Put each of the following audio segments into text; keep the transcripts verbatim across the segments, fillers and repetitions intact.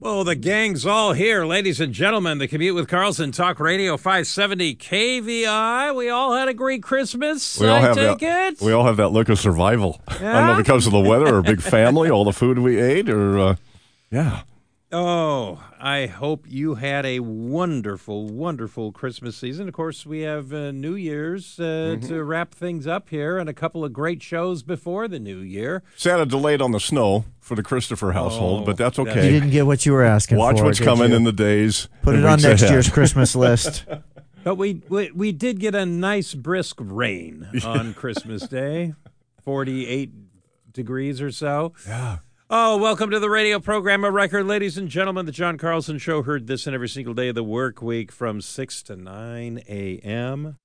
Well, the gang's all here, ladies and gentlemen. The Commute with Carlson, Talk Radio five seventy K V I. We all had a great Christmas. We all I have take that, it. We all have that look of survival. Yeah? I don't know, because of the weather or big family, all the food we ate, or uh, yeah. Oh, I hope you had a wonderful, wonderful Christmas season. Of course, we have uh, New Year's uh, mm-hmm. to wrap things up here, and a couple of great shows before the New Year. Santa delayed on the snow for the Christopher household, oh, but that's okay. You didn't get what you were asking Watch for. what's coming you? in the days. Put it on next ahead. year's Christmas list. But we, we we did get a nice brisk rain on Christmas Day, forty-eight degrees or so. Yeah. Oh, welcome to the radio program of record, ladies and gentlemen. The John Carlson Show, heard this in every single day of the work week from six to nine a.m.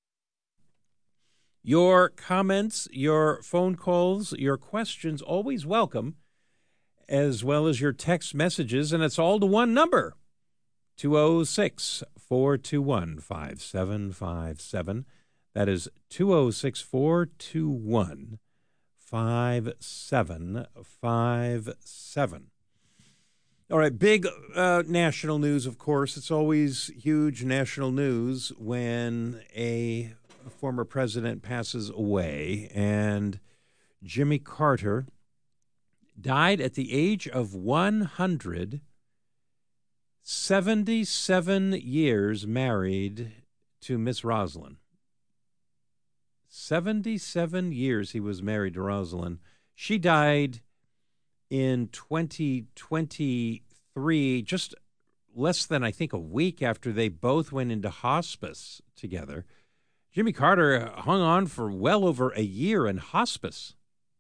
Your comments, your phone calls, your questions, always welcome, as well as your text messages, and it's all to one number, two oh six, four two one, five seven five seven. That is two oh six, four two one, five seven five seven. All right, big uh, national news, of course. It's always huge national news when a former president passes away, and Jimmy Carter died at the age of one hundred, seventy-seven years married to Miss Rosalind. seventy-seven years he was married to Rosalind. She died in twenty twenty-three, just less than, I think, a week after they both went into hospice together. Jimmy Carter hung on for well over a year in hospice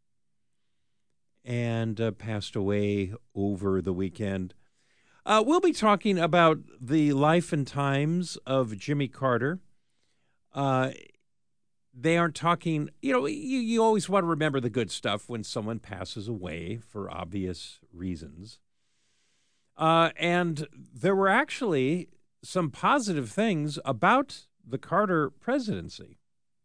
and uh, passed away over the weekend. Uh, we'll be talking about the life and times of Jimmy Carter. Uh They aren't talking, you know, you, you always want to remember the good stuff when someone passes away for obvious reasons. Uh, and there were actually some positive things about the Carter presidency.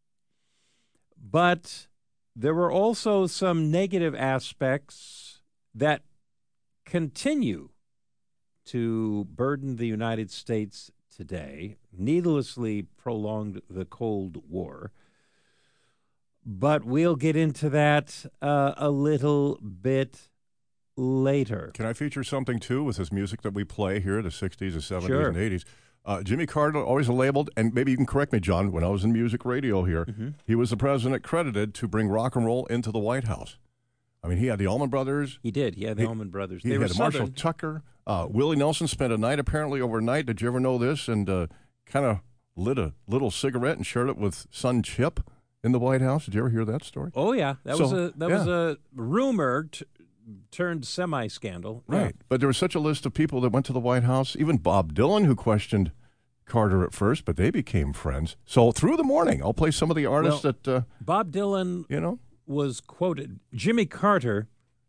But there were also some negative aspects that continue to burden the United States today, needlessly prolonged the Cold War. But we'll get into that uh, a little bit later. Can I feature something, too, with this music that we play here, the sixties, the seventies, Sure. and eighties? Uh, Jimmy Carter, always labeled, and maybe you can correct me, John, when I was in music radio here, mm-hmm. he was the president credited to bring rock and roll into the White House. I mean, he had the Allman Brothers. He did. He had the he, Allman Brothers. He they had were Marshall Southern. Tucker. Uh, Willie Nelson spent a night, apparently, overnight. Did you ever know this? And uh, kind of lit a little cigarette and shared it with son Chip in the White House. Did you ever hear that story? Oh yeah, that so, was a that yeah. was a rumor t- turned semi-scandal. Right, yeah. But there was such a list of people that went to the White House. Even Bob Dylan, who questioned Carter at first, but they became friends. So through the morning, I'll play some of the artists well, that uh, Bob Dylan, you know, was quoted. Jimmy Carter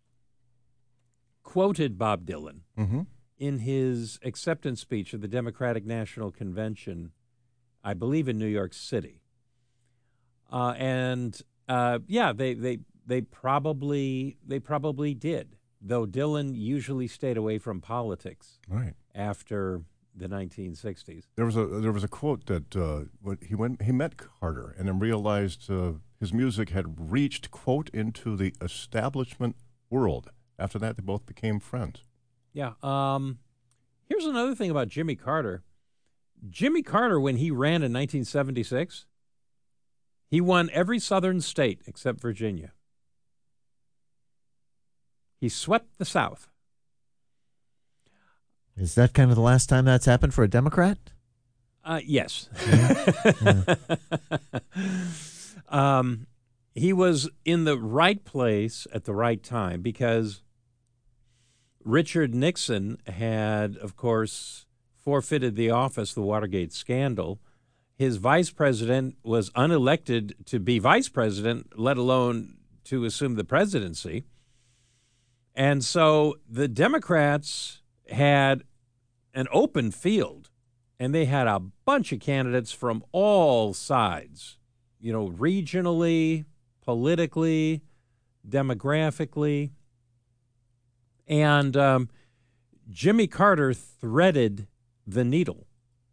quoted Bob Dylan mm-hmm. in his acceptance speech at the Democratic National Convention, I believe in New York City. Uh, and uh, yeah, they, they they probably they probably did. Though Dylan usually stayed away from politics, right after the nineteen sixties. There was a there was a quote that uh, when he went he met Carter and then realized uh, his music had reached, quote, into the establishment world. After that, they both became friends. Yeah. Um, here's another thing about Jimmy Carter. Jimmy Carter, when he ran in nineteen seventy-six, he won every southern state except Virginia. He swept the South. Is that kind of the last time that's happened for a Democrat? Uh, yes. Yeah. um, he was in the right place at the right time because Richard Nixon had, of course, forfeited the office, the Watergate scandal. His vice president was unelected to be vice president, let alone to assume the presidency. And so the Democrats had an open field, and they had a bunch of candidates from all sides, you know, regionally, politically, demographically. And um, Jimmy Carter threaded the needle.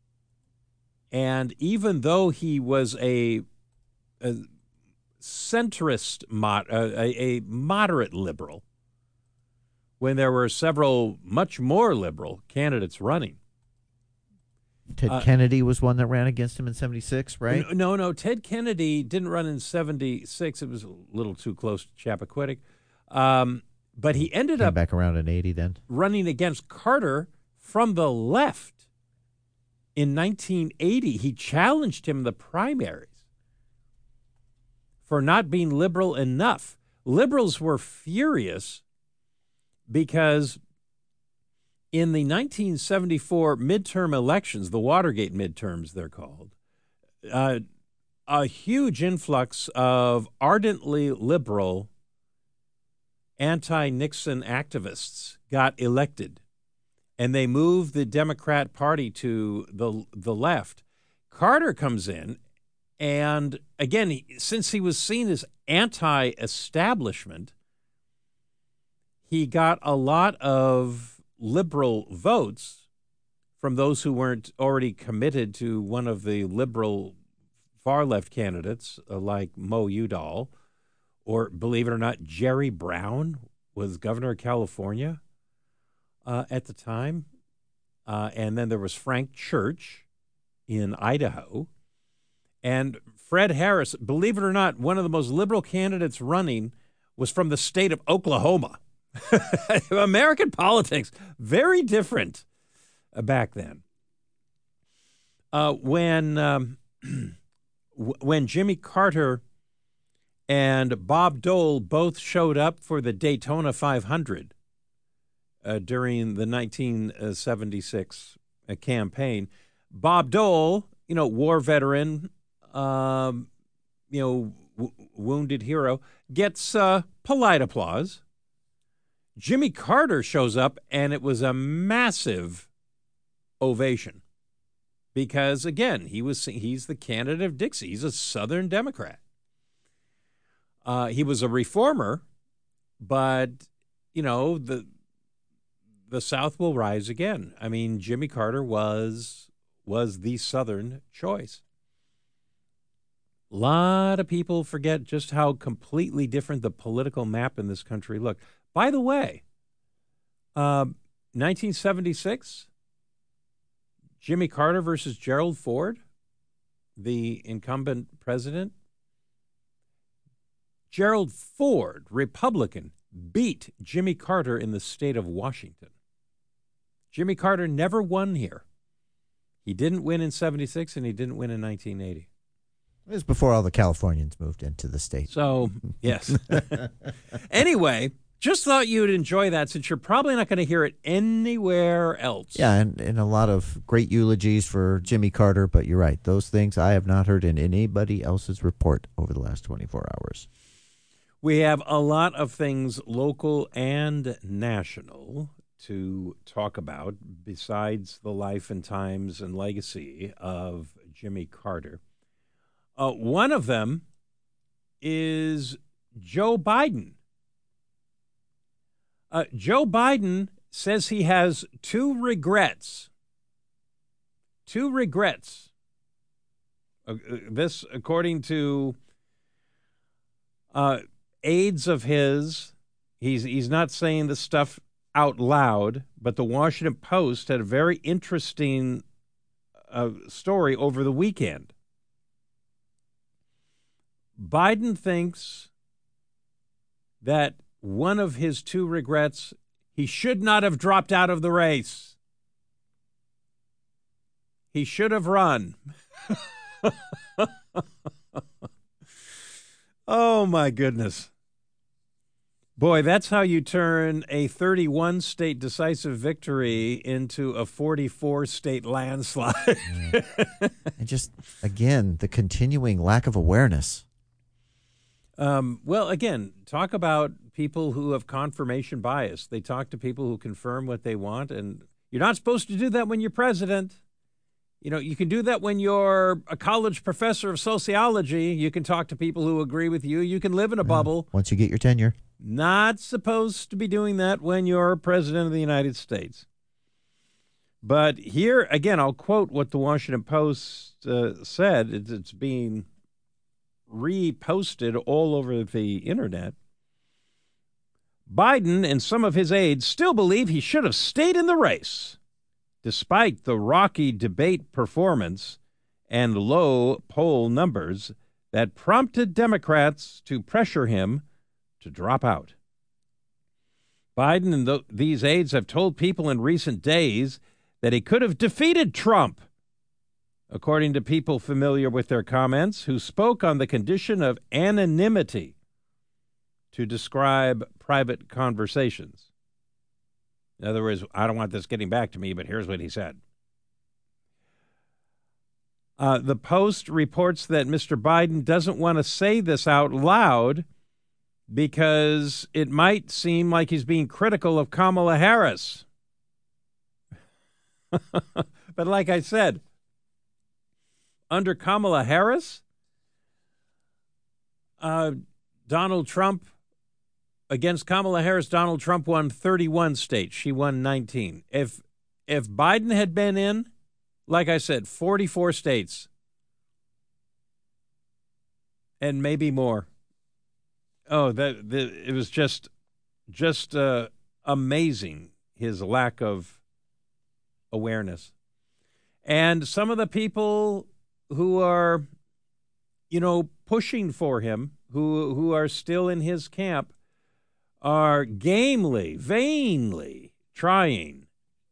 And even though he was a, a centrist, mod, a, a moderate liberal, when there were several much more liberal candidates running. Ted Uh, Kennedy was one that ran against him in seventy-six, right? No, no, Ted Kennedy didn't run in seventy-six. It was a little too close to Chappaquiddick. Um, but he ended Came up back around in eighty then. running against Carter from the left in nineteen eighty. He challenged him in the primaries for not being liberal enough. Liberals were furious because in the nineteen seventy-four midterm elections, the Watergate midterms they're called, uh, a huge influx of ardently liberal anti-Nixon activists got elected, and they moved the Democrat Party to the the left. Carter comes in, and again, he, since he was seen as anti-establishment, he got a lot of liberal votes from those who weren't already committed to one of the liberal far-left candidates, uh, like Mo Udall, or, believe it or not, Jerry Brown was governor of California uh, at the time. Uh, and then there was Frank Church in Idaho. And Fred Harris, believe it or not, one of the most liberal candidates running was from the state of Oklahoma. American politics, very different uh, back then. Uh, when um, w- when Jimmy Carter and Bob Dole both showed up for the Daytona five hundred uh, during the nineteen seventy-six uh, campaign, Bob Dole, you know, war veteran, um, you know, w- wounded hero, gets uh, polite applause. Jimmy Carter shows up, and it was a massive ovation because, again, he was he's the candidate of Dixie. He's a Southern Democrat. Uh, he was a reformer, but, you know, the the South will rise again. I mean, Jimmy Carter was was the Southern choice. A lot of people forget just how completely different the political map in this country looked. By the way, uh, nineteen seventy-six, Jimmy Carter versus Gerald Ford, the incumbent president. Gerald Ford, Republican, beat Jimmy Carter in the state of Washington. Jimmy Carter never won here. He didn't win in seventy-six, and he didn't win in nineteen eighty. It was before all the Californians moved into the state. So, yes. Anyway, just thought you'd enjoy that since you're probably not going to hear it anywhere else. Yeah, and, and a lot of great eulogies for Jimmy Carter, but you're right. Those things I have not heard in anybody else's report over the last twenty-four hours. We have a lot of things local and national to talk about besides the life and times and legacy of Jimmy Carter. Uh, one of them is Joe Biden. Uh, Joe Biden says he has two regrets. Two regrets. Uh, this, according to uh, aides of his, he's he's not saying this stuff out loud, but the Washington Post had a very interesting uh, story over the weekend. Biden thinks that one of his two regrets, he should not have dropped out of the race. He should have run. Oh, my goodness. Boy, that's how you turn a thirty-one state decisive victory into a forty-four state landslide. Yeah. And just, again, the continuing lack of awareness. Um, well, again, talk about people who have confirmation bias. They talk to people who confirm what they want, and you're not supposed to do that when you're president. You know, you can do that when you're a college professor of sociology. You can talk to people who agree with you. You can live in a Yeah. bubble. Once you get your tenure. Not supposed to be doing that when you're president of the United States. But here, again, I'll quote what the Washington Post uh, said. It's, it's being reposted all over the internet. Biden and some of his aides still believe he should have stayed in the race, despite the rocky debate performance and low poll numbers that prompted Democrats to pressure him to drop out. Biden and th- these aides have told people in recent days that he could have defeated Trump, according to people familiar with their comments, who spoke on the condition of anonymity to describe private conversations. In other words, I don't want this getting back to me, but here's what he said. Uh, the Post reports that Mister Biden doesn't want to say this out loud because it might seem like he's being critical of Kamala Harris. But like I said, under Kamala Harris, uh, Donald Trump, against Kamala Harris, Donald Trump won thirty-one states. She won nineteen. If if Biden had been in, like I said, forty-four states and maybe more. Oh, that, that it was just just uh, amazing, his lack of awareness. And some of the people who are, you know, pushing for him, who who are still in his camp, are gamely, vainly trying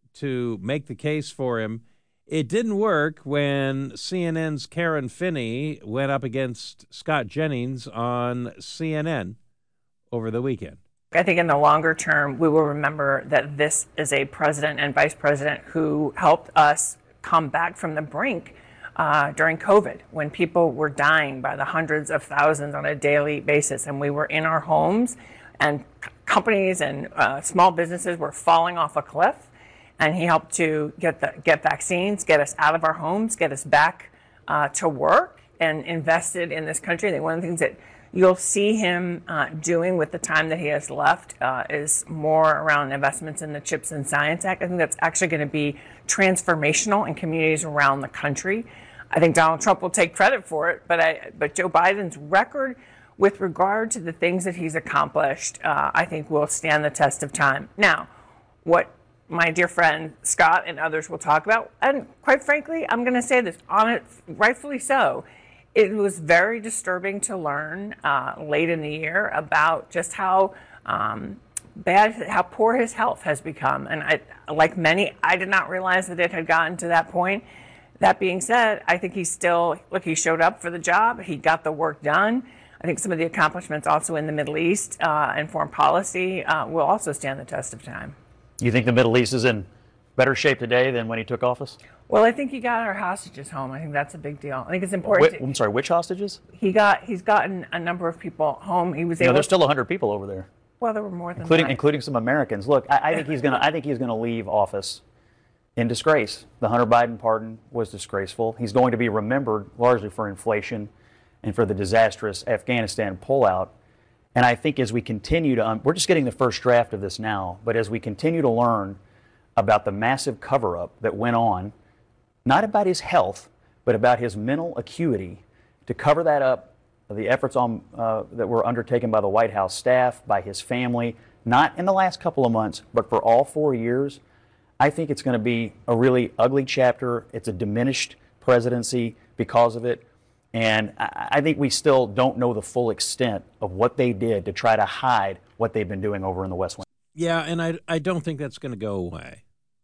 to make the case for him. It didn't work when C N N's Karen Finney went up against Scott Jennings on C N N over the weekend. I think in the longer term, we will remember that this is a president and vice president who helped us come back from the brink uh, during COVID, when people were dying by the hundreds of thousands on a daily basis, and we were in our homes, and c- companies and uh, small businesses were falling off a cliff. And he helped to get the get vaccines, get us out of our homes, get us back uh, to work, and invested in this country. I think one of the things that you'll see him uh, doing with the time that he has left uh, is more around investments in the CHIPS and Science Act. I think that's actually going to be transformational in communities around the country. I think Donald Trump will take credit for it, but I, but Joe Biden's record with regard to the things that he's accomplished, uh, I think will stand the test of time. Now, what my dear friend Scott and others will talk about, and quite frankly, I'm going to say this, on it, rightfully so, it was very disturbing to learn uh, late in the year about just how um, bad, how poor his health has become. And I, like many, I did not realize that it had gotten to that point. That being said, I think he's still, look, he showed up for the job. He got the work done. I think some of the accomplishments also in the Middle East uh, and foreign policy uh, will also stand the test of time. You think the Middle East is in better shape today than when he took office? Well, I think he got our hostages home. I think that's a big deal. I think it's important. Wait, I'm sorry, which hostages? He got, he's gotten a number of people home. He was You know, able. there's still one hundred people over there, Well, there were more than including that. including some Americans. Look, I, I think he's gonna I think he's gonna leave office in disgrace. The Hunter Biden pardon was disgraceful. He's going to be remembered largely for inflation and for the disastrous Afghanistan pullout. And I think as we continue to, um, we're just getting the first draft of this now, but as we continue to learn about the massive cover-up that went on, not about his health, but about his mental acuity, to cover that up, the efforts on, uh, that were undertaken by the White House staff, by his family, not in the last couple of months, but for all four years, I think it's going to be a really ugly chapter. It's a diminished presidency because of it. And I think we still don't know the full extent of what they did to try to hide what they've been doing over in the West Wing. Yeah, and I, I don't think that's going to go away.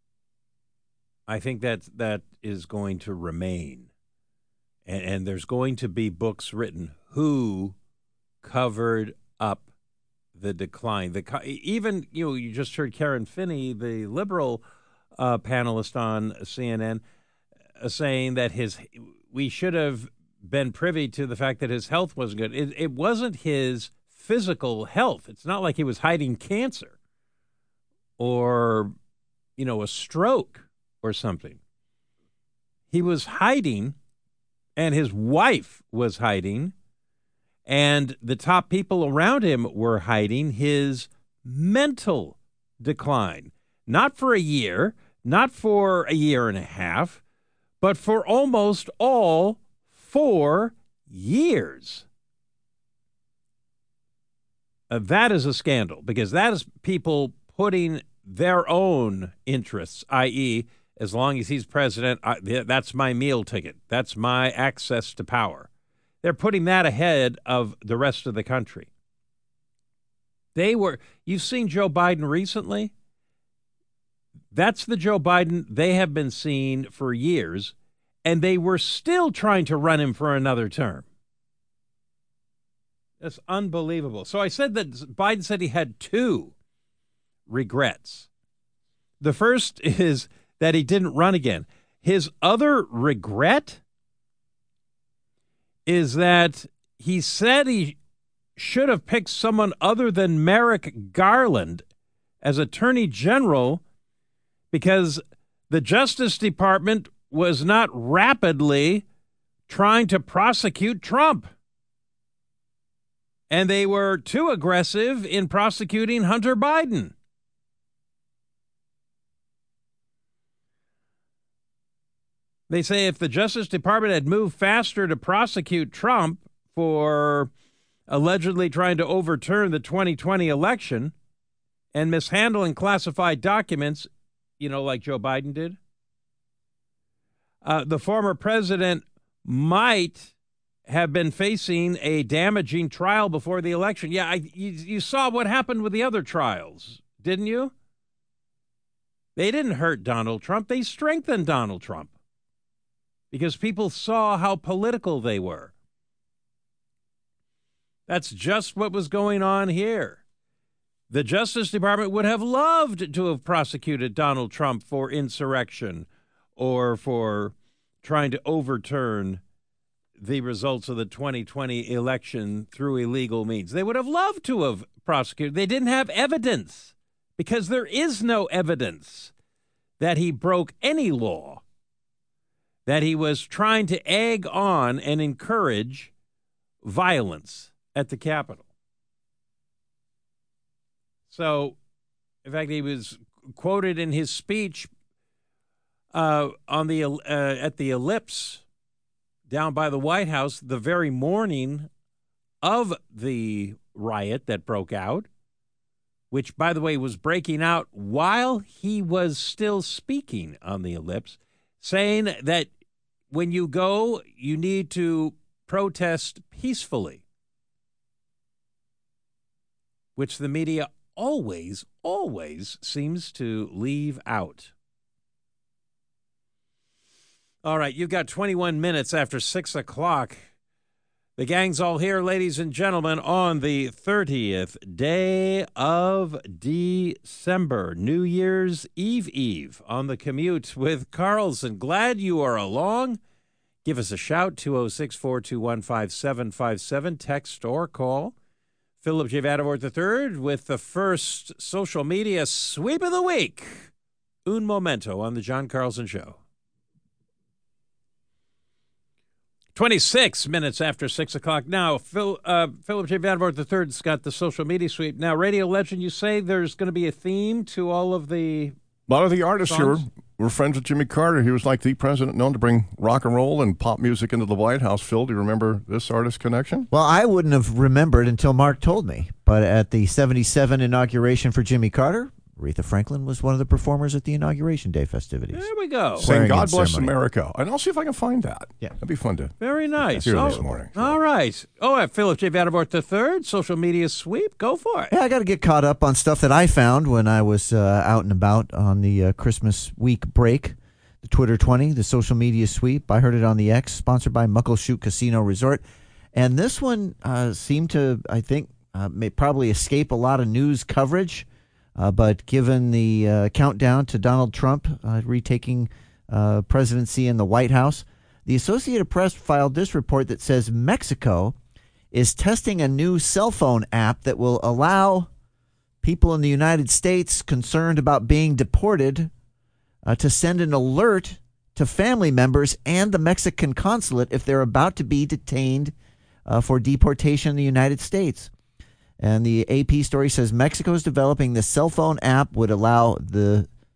I think that that is going to remain. And, and there's going to be books written who covered up the decline. The even, you know, you just heard Karen Finney, the liberal uh, panelist on C N N, uh, saying that his we should have been privy to the fact that his health wasn't good. It, it wasn't his physical health. It's not like he was hiding cancer or, you know, a stroke or something. He was hiding, and his wife was hiding, and the top people around him were hiding his mental decline. Not for a year, not for a year and a half, but for almost all four years. Uh, that is a scandal, because that is people putting their own interests, that is, as long as he's president, I, that's my meal ticket. That's my access to power. They're putting that ahead of the rest of the country. They were, you've seen Joe Biden recently? That's the Joe Biden they have been seeing for years, and they were still trying to run him for another term. That's unbelievable. So I said that Biden said he had two regrets. The first is that he didn't run again. His other regret is that he said he should have picked someone other than Merrick Garland as Attorney General because the Justice Department was not rapidly trying to prosecute Trump. And they were too aggressive in prosecuting Hunter Biden. They say if the Justice Department had moved faster to prosecute Trump for allegedly trying to overturn the twenty twenty election and mishandling classified documents, you know, like Joe Biden did, uh, the former president might have been facing a damaging trial before the election. Yeah, I, you, you saw what happened with the other trials, didn't you? They didn't hurt Donald Trump. They strengthened Donald Trump because people saw how political they were. That's just what was going on here. The Justice Department would have loved to have prosecuted Donald Trump for insurrection or for trying to overturn the results of the twenty twenty election through illegal means. They would have loved to have prosecuted. They didn't have evidence because there is no evidence that he broke any law, that he was trying to egg on and encourage violence at the Capitol. So, in fact, he was quoted in his speech uh, on the uh, at the Ellipse down by the White House the very morning of the riot that broke out, which, by the way, was breaking out while he was still speaking on the Ellipse, saying that when you go, you need to protest peacefully, which the media always, always seems to leave out. All right, you've got twenty-one minutes after six o'clock. The gang's all here, ladies and gentlemen, on the thirtieth day of December, New Year's Eve Eve, on the commute with Carlson. Glad you are along. Give us a shout, two oh six, four two one, five seven five seven, text or call. Philip J. Vandervoort the third with the first social media sweep of the week. Un momento on the John Carlson Show. twenty-six minutes after six o'clock. Now, Phil, uh, Philip J. Vandervoort the third's got the social media sweep. Now, Radio Legend, you say there's going to be a theme to all of the A lot of the artists songs? here were friends with Jimmy Carter. He was like the president known to bring rock and roll and pop music into the White House. Phil, do you remember this artist connection? Well, I wouldn't have remembered until Mark told me. But at the seventy-seven inauguration for Jimmy Carter, Aretha Franklin was one of the performers at the Inauguration Day festivities. There we go. Swearing Saying in God Bless ceremony. America. And I'll see if I can find that. Yeah. That'd be fun to Very nice. hear Oh, this morning. All right. Oh, at Philip J. Vandervoort the third, social media sweep. Go for it. Yeah, I got to get caught up on stuff that I found when I was uh, out and about on the uh, Christmas week break. The Twitter twenty, the social media sweep. I heard it on the X, sponsored by Muckleshoot Casino Resort. And this one uh, seemed to, I think, uh, may probably escape a lot of news coverage. Uh, but given the uh, countdown to Donald Trump uh, retaking uh, presidency in the White House, the Associated Press filed this report that says Mexico is testing a new cell phone app that will allow people in the United States concerned about being deported uh, to send an alert to family members and the Mexican consulate if they're about to be detained uh, for deportation in the United States. And the A P story says Mexico is developing this cell phone app would allow the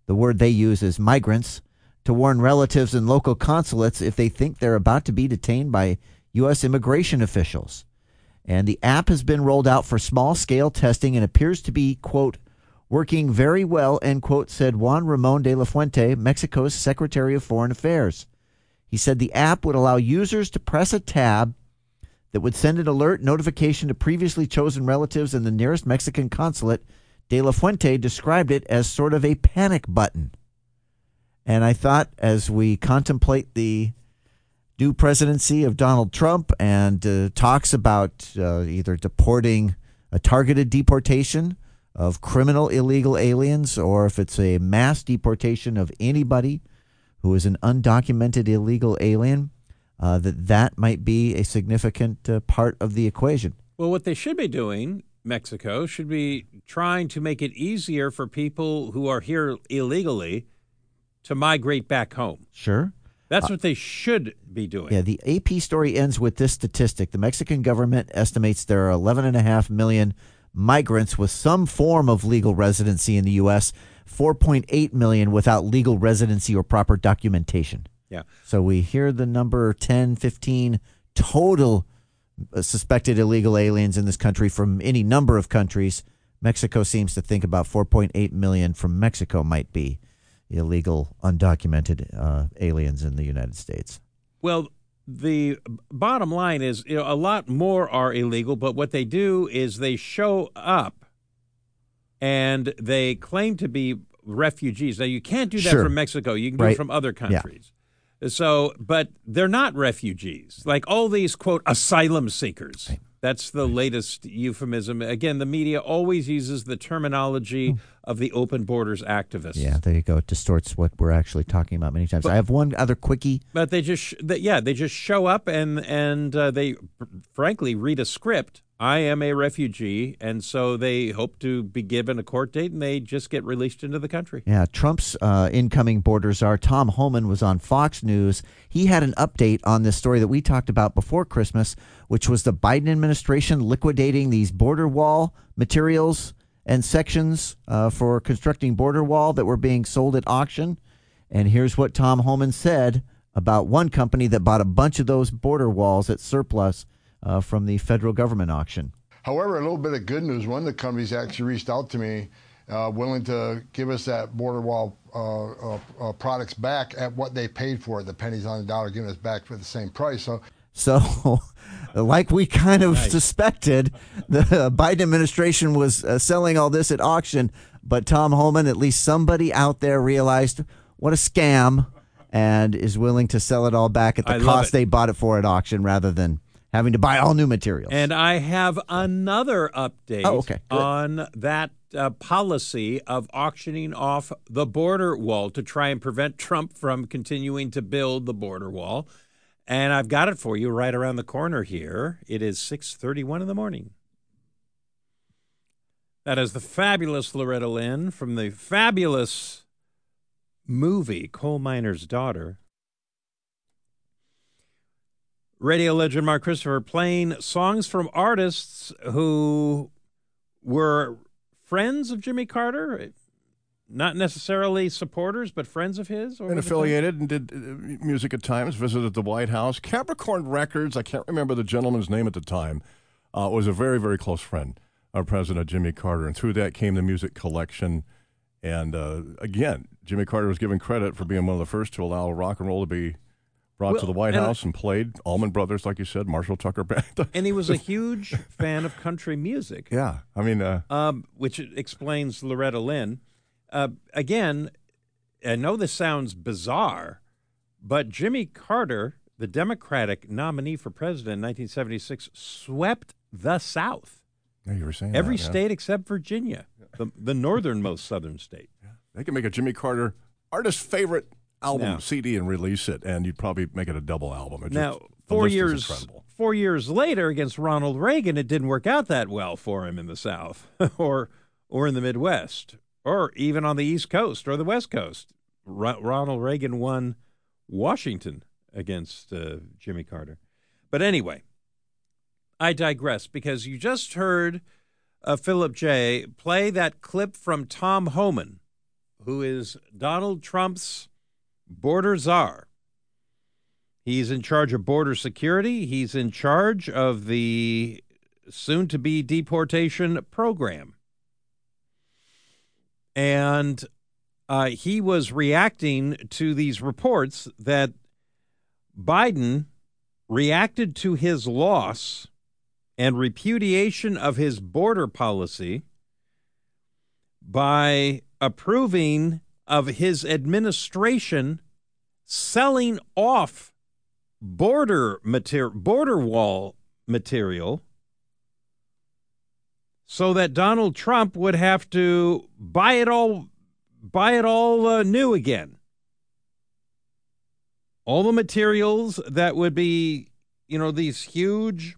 the word they use is migrants, to warn relatives and local consulates if they think they're about to be detained by U S immigration officials. And the app has been rolled out for small-scale testing and appears to be, quote, working very well, end quote, said Juan Ramon de la Fuente, Mexico's Secretary of Foreign Affairs. He said the app would allow users to press a tab that would send an alert notification to previously chosen relatives in the nearest Mexican consulate. De la Fuente described it as sort of a panic button. And I thought, as we contemplate the new presidency of Donald Trump and uh, talks about uh, either deporting a targeted deportation of criminal illegal aliens, or if it's a mass deportation of anybody who is an undocumented illegal alien, uh, that that might be a significant uh, part of the equation. Well, what they should be doing, Mexico, should be trying to make it easier for people who are here illegally to migrate back home. Sure. That's what they should be doing. Yeah, the A P story ends with this statistic. The Mexican government estimates there are eleven point five million migrants with some form of legal residency in the U S, four point eight million without legal residency or proper documentation. Yeah. So we hear the number ten, fifteen total suspected illegal aliens in this country from any number of countries. Mexico seems to think about four point eight million from Mexico might be illegal, undocumented uh, aliens in the United States. Well, the bottom line is, you know, a lot more are illegal, but what they do is they show up and they claim to be refugees. Now, you can't do that Sure. from Mexico. You can do Right. it from other countries. So, but they're not refugees. Like all these, quote, asylum seekers. Right. That's the latest euphemism. Again, the media always uses the terminology of the open borders activists. Yeah, there you go. It distorts what we're actually talking about many times. But- I have one other quickie. But they just, sh- they, yeah, they just show up and and uh, they, frankly, read a script. I am a refugee, and so they hope to be given a court date, and they just get released into the country. Yeah, Trump's uh, incoming border czar, Tom Homan, was on Fox News. He had an update on this story that we talked about before Christmas, which was the Biden administration liquidating these border wall materials and sections uh, for constructing border wall that were being sold at auction. And here's what Tom Homan said about one company that bought a bunch of those border walls at surplus uh, from the federal government auction. However, a little bit of good news. One of the companies actually reached out to me, uh, willing to give us that border wall uh, uh, uh, products back at what they paid for it. The pennies on the dollar, giving us back for the same price. So, So, like we kind of Nice. suspected, the Biden administration was uh, selling all this at auction, but Tom Homan, at least somebody out there, realized what a scam and is willing to sell it all back at the I love cost it. they bought it for at auction rather than having to buy all new materials. And I have another update Oh, okay. Good. on that uh, policy of auctioning off the border wall to try and prevent Trump from continuing to build the border wall. And I've got it for you right around the corner here. It is six thirty-one in the morning. That is the fabulous Loretta Lynn from the fabulous movie Coal Miner's Daughter. Radio legend Mark Christopher playing songs from artists who were friends of Jimmy Carter, not necessarily supporters, but friends of his. over Been the time. affiliated and did uh, music at times, visited the White House. Capricorn Records, I can't remember the gentleman's name at the time, uh, was a very, very close friend of President Jimmy Carter. And through that came the music collection. And uh, again, Jimmy Carter was given credit for being one of the first to allow rock and roll to be brought Well, to the White and- House and played. Allman Brothers, like you said, Marshall Tucker Band. And he was a huge fan of country music, yeah, I mean, uh, um, which explains Loretta Lynn. Uh, again, I know this sounds bizarre, but Jimmy Carter, the Democratic nominee for president in nineteen seventy-six, swept the South. yeah, you were saying Every that, yeah. state except Virginia, the, the northernmost southern state. They can make a Jimmy Carter artist favorite album Now- C D and release it, and you'd probably make it a double album. It Now, just, the four list is years incredible. four years later, against Ronald Reagan, it didn't work out that well for him in the South, or or in the Midwest, or even on the East Coast or the West Coast. Ro- Ronald Reagan won Washington against uh, Jimmy Carter. But anyway, I digress because you just heard uh, Philip J. play that clip from Tom Homan, who is Donald Trump's border czar. He's in charge of border security. He's in charge of the soon-to-be deportation program. And uh, he was reacting to these reports that Biden reacted to his loss and repudiation of his border policy by approving of his administration selling off border material, border wall material, so that Donald Trump would have to buy it all, buy it all uh, new again. All the materials that would be, you know, these huge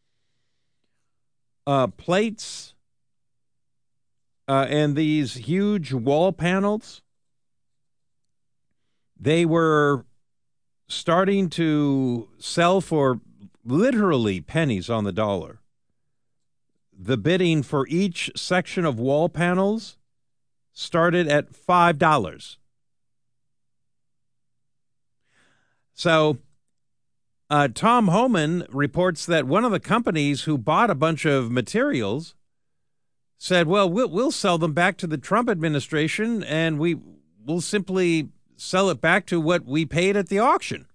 uh, plates uh, and these huge wall panels, they were starting to sell for literally pennies on the dollar. The bidding for each section of wall panels started at five dollars. So uh, Tom Homan reports that one of the companies who bought a bunch of materials said, well, we'll, we'll sell them back to the Trump administration, and we will simply sell it back to what we paid at the auction.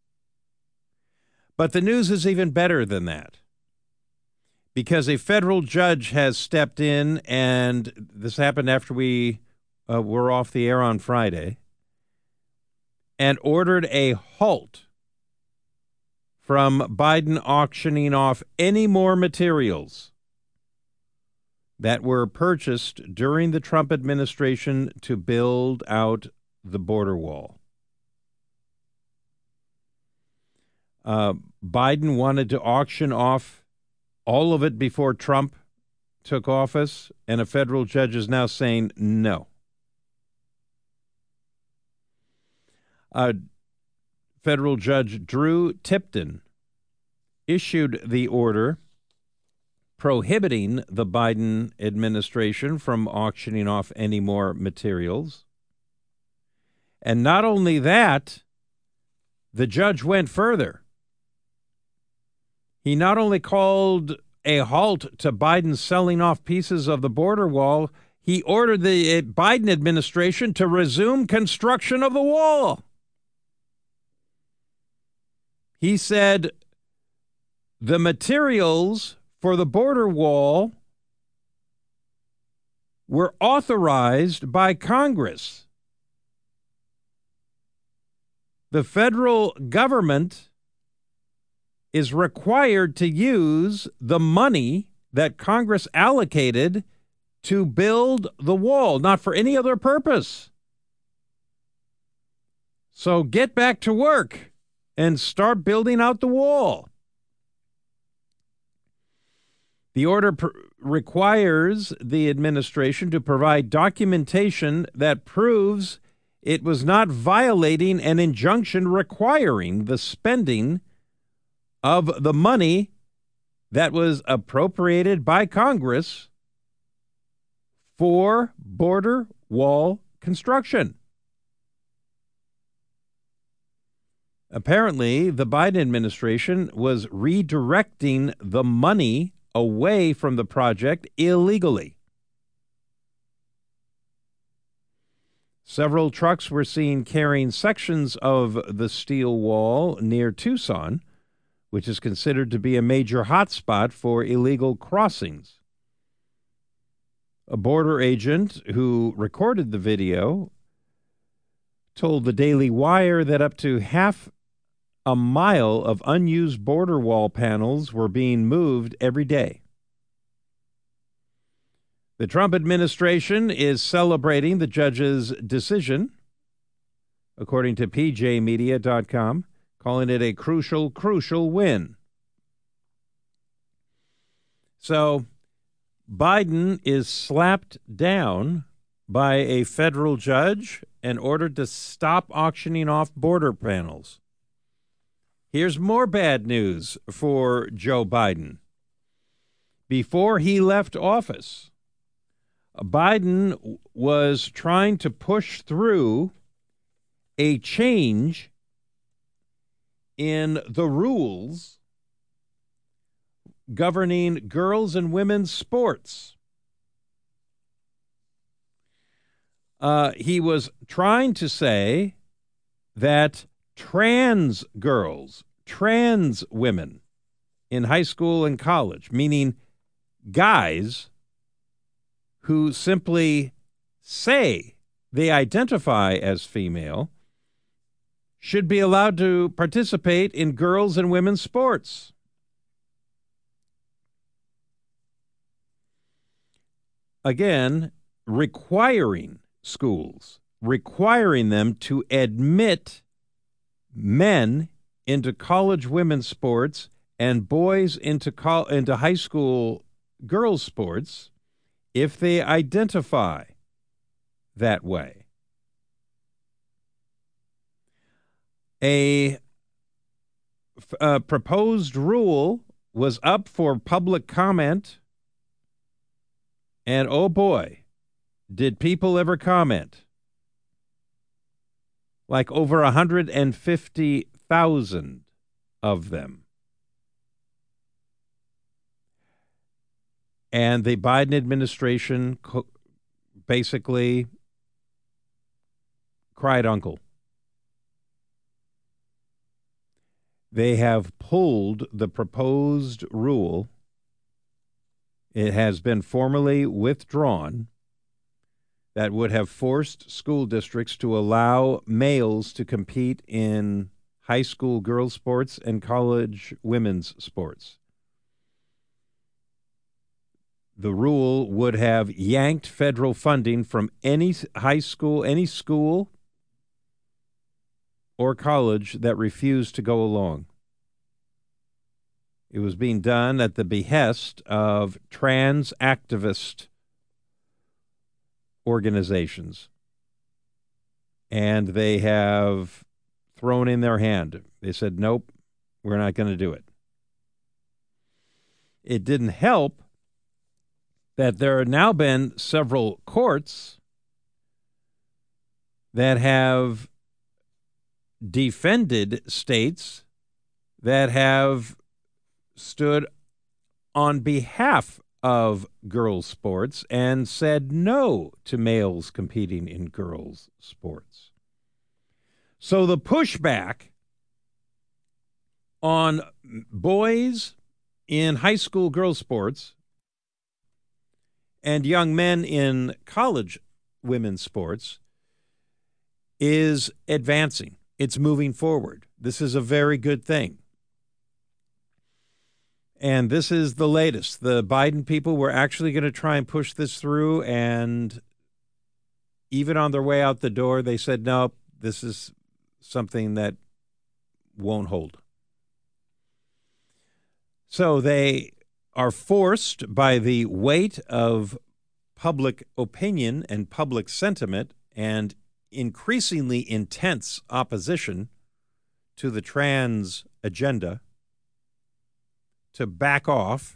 But the news is even better than that, because a federal judge has stepped in, and this happened after we uh, were off the air on Friday, and ordered a halt from Biden auctioning off any more materials that were purchased during the Trump administration to build out the border wall. Uh, Biden wanted to auction off all of it before Trump took office, and a federal judge is now saying no. Uh, Federal Judge Drew Tipton issued the order prohibiting the Biden administration from auctioning off any more materials. And not only that, the judge went further. He not only called a halt to Biden selling off pieces of the border wall, he ordered the Biden administration to resume construction of the wall. He said the materials for the border wall were authorized by Congress. The federal government is required to use the money that Congress allocated to build the wall, not for any other purpose. So get back to work and start building out the wall. The order pr- requires the administration to provide documentation that proves it was not violating an injunction requiring the spending of the money that was appropriated by Congress for border wall construction. Apparently, the Biden administration was redirecting the money away from the project illegally. Several trucks were seen carrying sections of the steel wall near Tucson, which is considered to be a major hotspot for illegal crossings. A border agent who recorded the video told the Daily Wire that up to half a mile of unused border wall panels were being moved every day. The Trump administration is celebrating the judge's decision, according to P J Media dot com, calling it a crucial, crucial win. So Biden is slapped down by a federal judge and ordered to stop auctioning off border panels. Here's more bad news for Joe Biden. Before he left office, Biden was trying to push through a change in the rules governing girls and women's sports. Uh, he was trying to say that trans girls, trans women in high school and college, meaning guys who simply say they identify as female, should be allowed to participate in girls and women's sports. Again, requiring schools, requiring them to admit men into college women's sports and boys into col- into high school girls' sports if they identify that way. A, a proposed rule was up for public comment, and oh boy, did people ever comment. Like over one hundred fifty thousand of them. And the Biden administration co- basically cried uncle. They have pulled the proposed rule. It has been formally withdrawn that would have forced school districts to allow males to compete in high school girls' sports and college women's sports. The rule would have yanked federal funding from any high school, any school or college that refused to go along. It was being done at the behest of trans activist organizations. And they have thrown in their hand. They said, nope, we're not going to do it. It didn't help that there have now been several courts that have defended states that have stood on behalf of girls' sports and said no to males competing in girls' sports. So the pushback on boys in high school girls' sports and young men in college women's sports is advancing. It's moving forward. This is a very good thing. And this is the latest. The Biden people were actually going to try and push this through, and even on their way out the door, they said, no, this is something that won't hold. So they are forced by the weight of public opinion and public sentiment and increasingly intense opposition to the trans agenda to back off.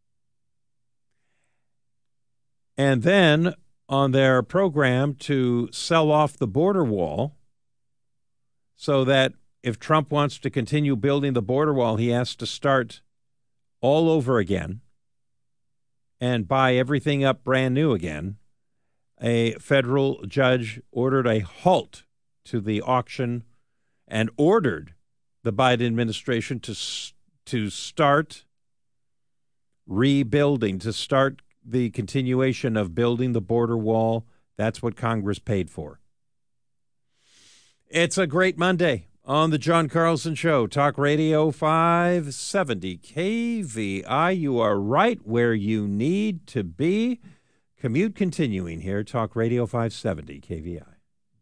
And then on their program to sell off the border wall so that if Trump wants to continue building the border wall, he has to start all over again and buy everything up brand new again. A federal judge ordered a halt to the auction and ordered the Biden administration to to start rebuilding, to start the continuation of building the border wall. That's what Congress paid for. It's a great Monday on the John Carlson Show. Talk Radio five seventy K V I. You are right where you need to be. Commute continuing here. Talk Radio five seventy K V I.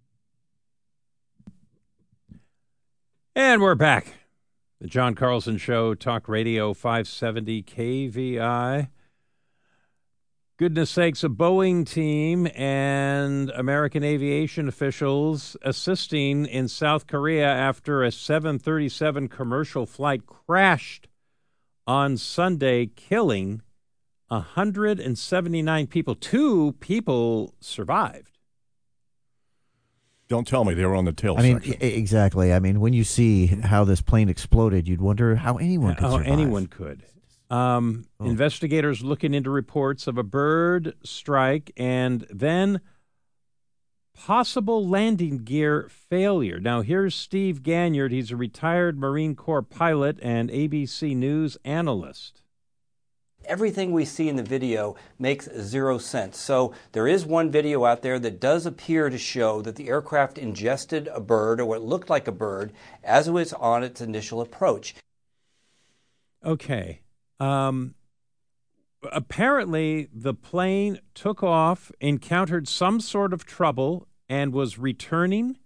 And we're back. The John Carlson Show, Talk Radio five seventy K V I. Goodness sakes, a Boeing team and American aviation officials assisting in South Korea after a seven thirty-seven commercial flight crashed on Sunday, killing one hundred seventy-nine people. Two people survived. Don't tell me they were on the tail I mean, section. e- exactly. I mean, when you see how this plane exploded, you'd wonder how anyone could Oh, survive. anyone could. Um, Oh. Investigators looking into reports of a bird strike and then possible landing gear failure. Now, here's Steve Ganyard. He's a retired Marine Corps pilot and A B C News analyst. Everything we see in the video makes zero sense. So there is one video out there that does appear to show that the aircraft ingested a bird, or what looked like a bird, as it was on its initial approach. Okay. Um, apparently, the plane took off, encountered some sort of trouble, and was returning.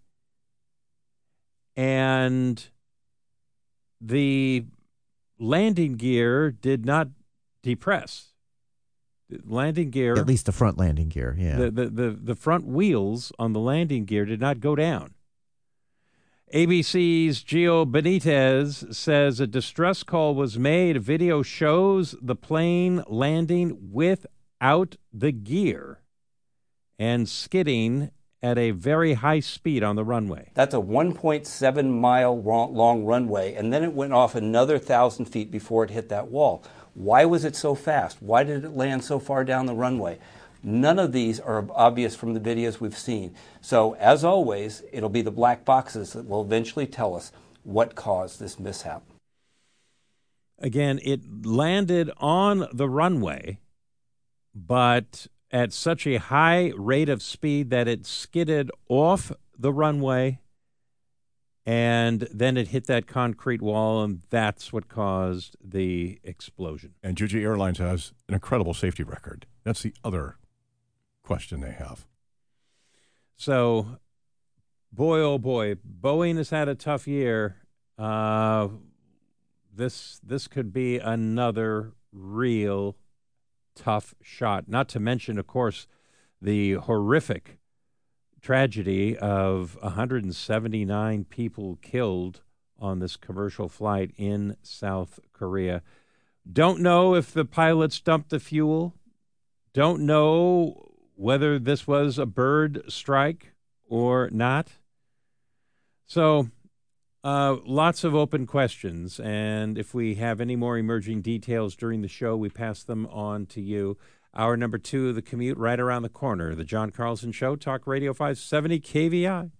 And the landing gear did not depress. The landing gear, At least the front landing gear, yeah. the, the, the, the front wheels on the landing gear did not go down. A B C's Gio Benitez says a distress call was made. A video shows the plane landing without the gear and skidding at a very high speed on the runway. That's a one point seven mile long runway, and then it went off another one thousand feet before it hit that wall. Why was it so fast? Why did it land so far down the runway? None of these are obvious from the videos we've seen. So, as always, it'll be the black boxes that will eventually tell us what caused this mishap. Again, it landed on the runway, but at such a high rate of speed that it skidded off the runway, and then it hit that concrete wall, and that's what caused the explosion. And Juji Airlines has an incredible safety record. That's the other question they have. So, boy, oh boy, Boeing has had a tough year. Uh, this this could be another real tough shot. Not to mention, of course, the horrific tragedy of one hundred seventy-nine people killed on this commercial flight in South Korea. Don't know if the pilots dumped the fuel. Don't know whether this was a bird strike or not. So, uh, lots of open questions. And if we have any more emerging details during the show, we pass them on to you. Hour number two of the commute right around the corner. The John Carlson Show, Talk Radio five seventy K V I.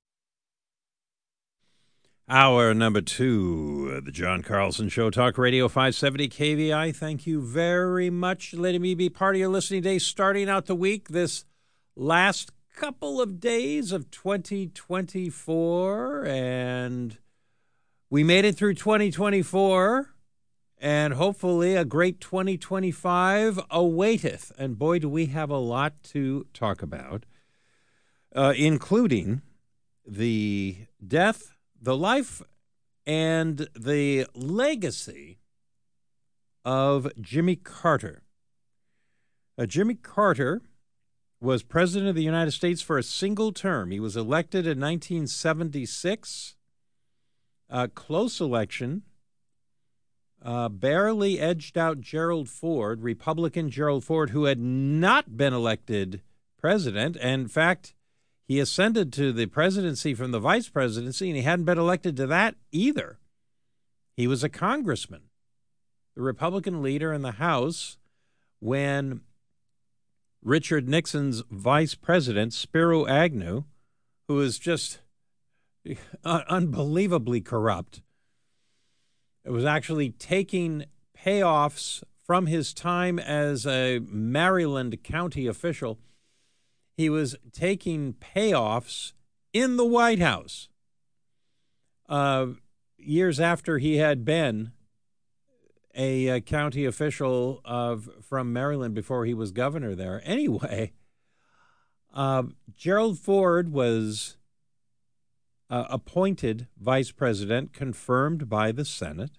Hour number two of the John Carlson Show, Talk Radio five seventy K V I. Thank you very much for letting me be part of your listening day, starting out the week, this last couple of days of twenty twenty-four. And we made it through twenty twenty-four. And hopefully a great twenty twenty-five awaiteth. And boy, do we have a lot to talk about, uh, including the death, the life, and the legacy of Jimmy Carter. Uh, Jimmy Carter was president of the United States for a single term. He was elected in nineteen seventy-six, a close election. Uh, barely edged out Gerald Ford, Republican Gerald Ford, who had not been elected president. And in fact, he ascended to the presidency from the vice presidency, and he hadn't been elected to that either. He was a congressman, the Republican leader in the House, when Richard Nixon's vice president, Spiro Agnew, who was just un- unbelievably corrupt, it was actually taking payoffs from his time as a Maryland county official. He was taking payoffs in the White House uh, years after he had been a, a county official of from Maryland before he was governor there. Anyway, uh, Gerald Ford was Uh, appointed vice president, confirmed by the Senate.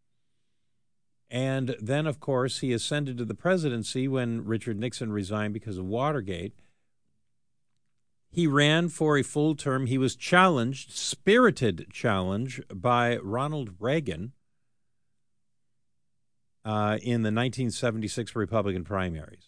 And then, of course, he ascended to the presidency when Richard Nixon resigned because of Watergate. He ran for a full term. He was challenged, spirited challenge, by Ronald Reagan. uh, in the nineteen seventy-six Republican primaries.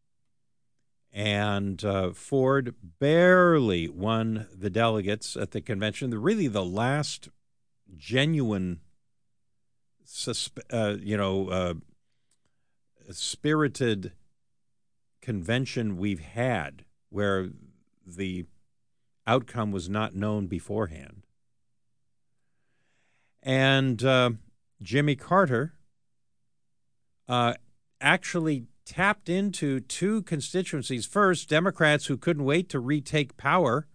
And uh, Ford barely won the delegates at the convention. The, really the last genuine, susp- uh, you know, uh, spirited convention we've had where the outcome was not known beforehand. And uh, Jimmy Carter uh, actually tapped into two constituencies. First, Democrats who couldn't wait to retake power.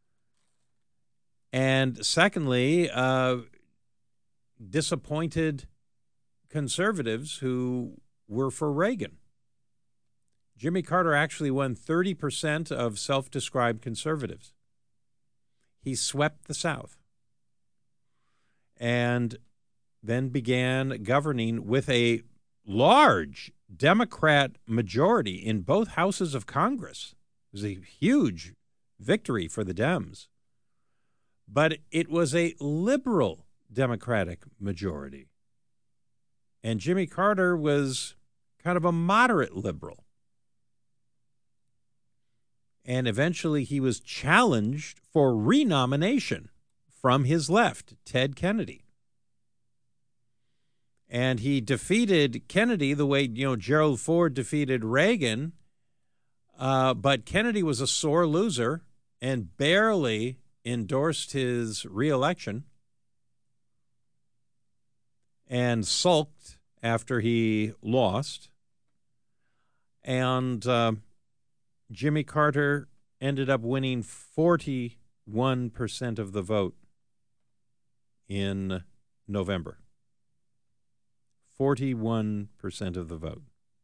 And secondly, uh, disappointed conservatives who were for Reagan. Jimmy Carter actually won thirty percent of self-described conservatives. He swept the South and then began governing with a large Democrat majority in both houses of Congress. It was a huge victory for the Dems. But it was a liberal Democratic majority. And Jimmy Carter was kind of a moderate liberal. And eventually he was challenged for renomination from his left, Ted Kennedy. And he defeated Kennedy the way, you know, Gerald Ford defeated Reagan. Uh, but Kennedy was a sore loser and barely endorsed his reelection and sulked after he lost. And uh, Jimmy Carter ended up winning forty-one percent of the vote in November. forty-one percent of the vote.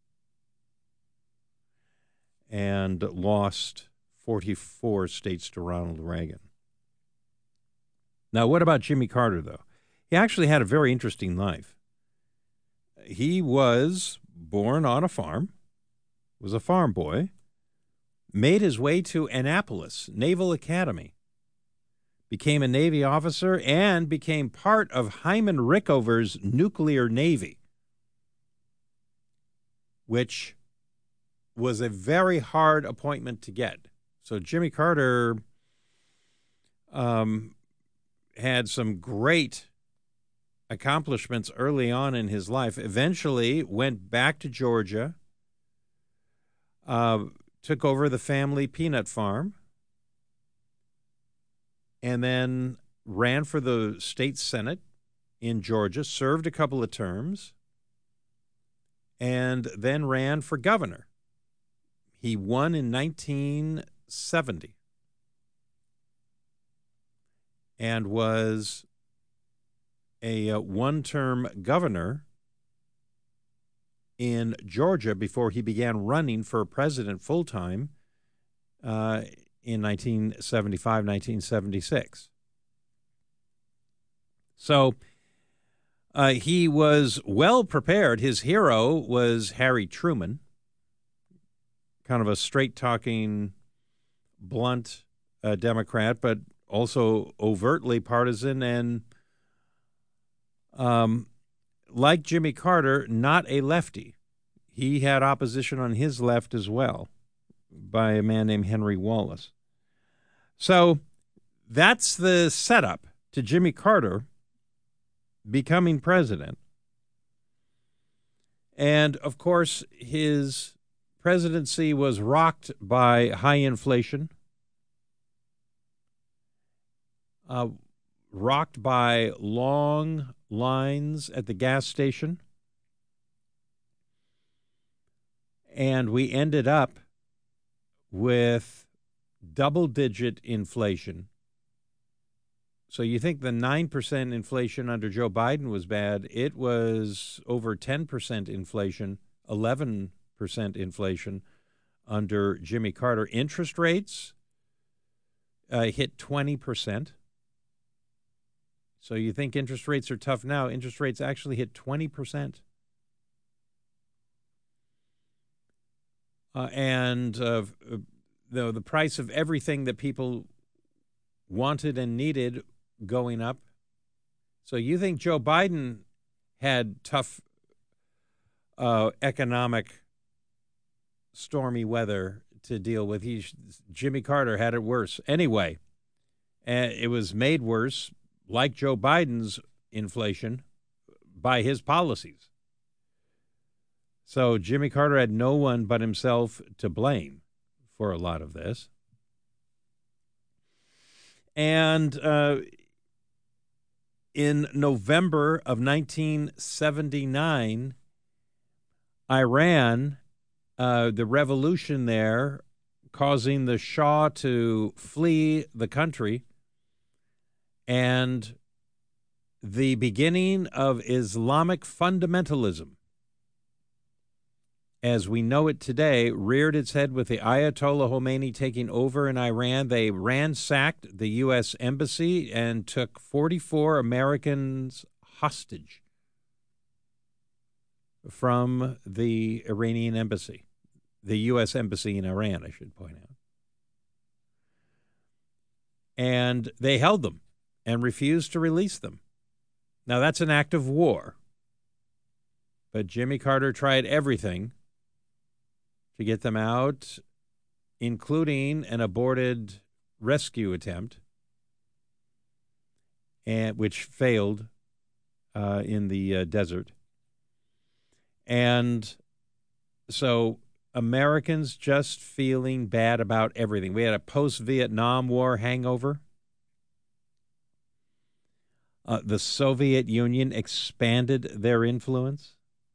And lost forty-four states to Ronald Reagan. Now, what about Jimmy Carter, though? He actually had a very interesting life. He was born on a farm, was a farm boy, made his way to Annapolis Naval Academy, became a Navy officer, and became part of Hyman Rickover's nuclear Navy, which was a very hard appointment to get. So Jimmy Carter um, had some great accomplishments early on in his life, eventually went back to Georgia, uh, took over the family peanut farm, and then ran for the state senate in Georgia, served a couple of terms, and then ran for governor. He won in nineteen seventy and was a uh, one-term governor in Georgia before he began running for president full-time uh, in nineteen seventy-five, nineteen seventy-six. So uh, he was well prepared. His hero was Harry Truman, kind of a straight-talking, blunt uh, Democrat, but also overtly partisan and, um, like Jimmy Carter, not a lefty. He had opposition on his left as well by a man named Henry Wallace. So that's the setup to Jimmy Carter becoming president. And, of course, his presidency was rocked by high inflation, uh, rocked by long lines at the gas station, and we ended up with double-digit inflation. So you think the nine percent inflation under Joe Biden was bad. It was over ten percent inflation, eleven percent inflation under Jimmy Carter. Interest rates uh, hit twenty percent. So you think interest rates are tough now. Interest rates actually hit twenty percent. Uh, and uh, the, the price of everything that people wanted and needed going up. So you think Joe Biden had tough uh, economic stormy weather to deal with. He, Jimmy Carter had it worse. Anyway, and it was made worse, like Joe Biden's inflation, by his policies. So Jimmy Carter had no one but himself to blame for a lot of this. And uh, in November of nineteen seventy-nine, Iran, uh, the revolution there, causing the Shah to flee the country, and the beginning of Islamic fundamentalism, as we know it today, reared its head with the Ayatollah Khomeini taking over in Iran. They ransacked the U S embassy and took forty-four Americans hostage from the Iranian embassy, the U S embassy in Iran, I should point out. And they held them and refused to release them. Now, that's an act of war. But Jimmy Carter tried everything to get them out, including an aborted rescue attempt, and which failed uh, in the uh, desert. And so Americans just feeling bad about everything. We had a post-Vietnam War hangover. Uh, the Soviet Union expanded their influence.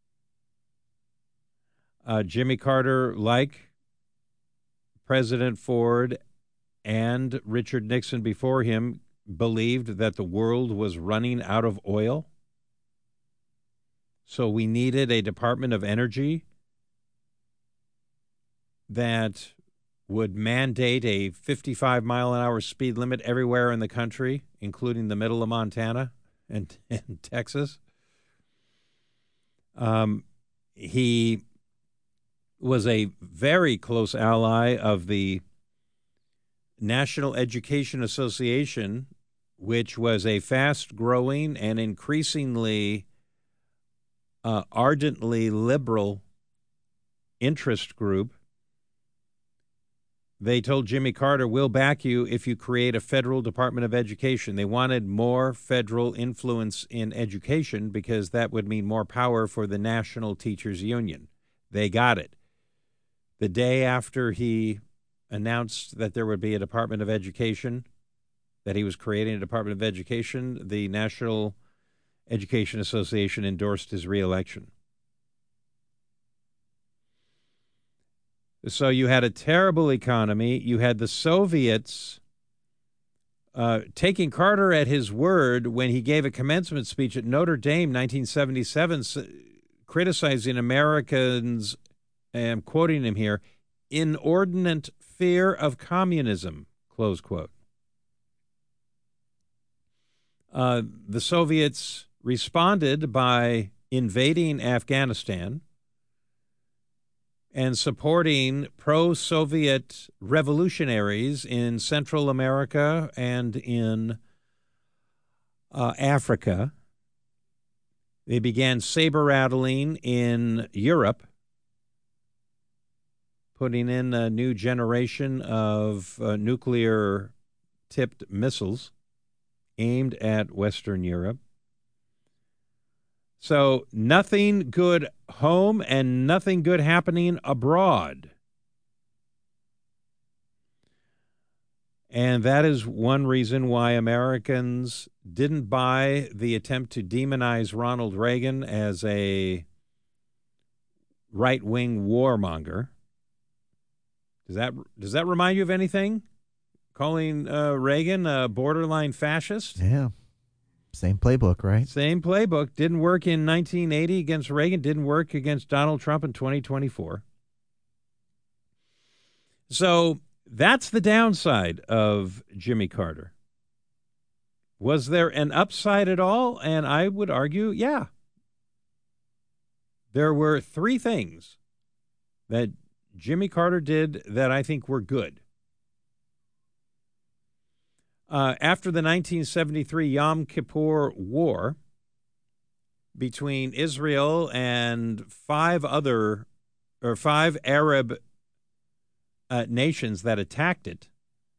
Uh, Jimmy Carter, like President Ford and Richard Nixon before him, believed that the world was running out of oil. So we needed a Department of Energy that would mandate a fifty-five mile an hour speed limit everywhere in the country, including the middle of Montana and, and Texas. Um, he was a very close ally of the National Education Association, which was a fast-growing and increasingly uh, ardently liberal interest group. They told Jimmy Carter, we'll back you if you create a federal Department of Education. They wanted more federal influence in education because that would mean more power for the National Teachers Union. They got it. The day after he announced that there would be a Department of Education, that he was creating a Department of Education, the National Education Association endorsed his reelection. So you had a terrible economy. You had the Soviets uh, taking Carter at his word when he gave a commencement speech at Notre Dame, nineteen seventy-seven, criticizing Americans, and I'm quoting him here, inordinate fear of communism, close quote. Uh, the Soviets responded by invading Afghanistan and supporting pro-Soviet revolutionaries in Central America and in uh, Africa. They began saber-rattling in Europe, putting in a new generation of uh, nuclear-tipped missiles aimed at Western Europe. So nothing good home and nothing good happening abroad. And that is one reason why Americans didn't buy the attempt to demonize Ronald Reagan as a right-wing warmonger. Does that does that remind you of anything? Calling uh, Reagan a borderline fascist? Yeah. Same playbook, right? Same playbook. Didn't work in nineteen eighty against Reagan. Didn't work against Donald Trump in twenty twenty-four. So that's the downside of Jimmy Carter. Was there an upside at all? And I would argue, yeah. There were three things that Jimmy Carter did that I think were good. Uh, after the nineteen seventy-three Yom Kippur War, between Israel and five other or five Arab uh, nations that attacked it.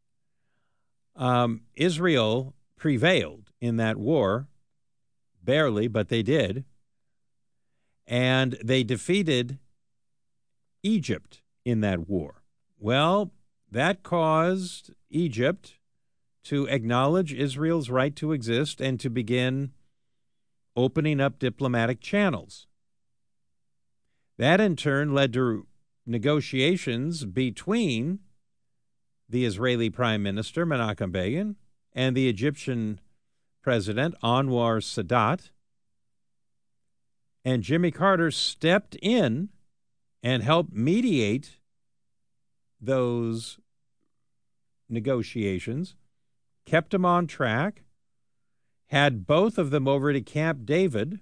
Um, Israel prevailed in that war, barely, but they did. And they defeated Egypt in that war. Well, that caused Egypt to acknowledge Israel's right to exist and to begin opening up diplomatic channels. That in turn led to negotiations between the Israeli Prime Minister Menachem Begin and the Egyptian President Anwar Sadat. And Jimmy Carter stepped in and helped mediate those negotiations, kept them on track, had both of them over to Camp David,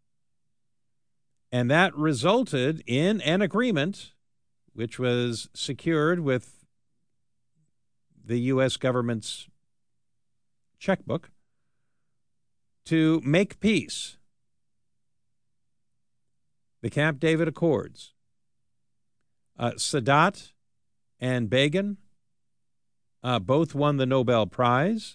and that resulted in an agreement which was secured with the U S government's checkbook to make peace. The Camp David Accords. Uh, Sadat and Begin uh, both won the Nobel Prize.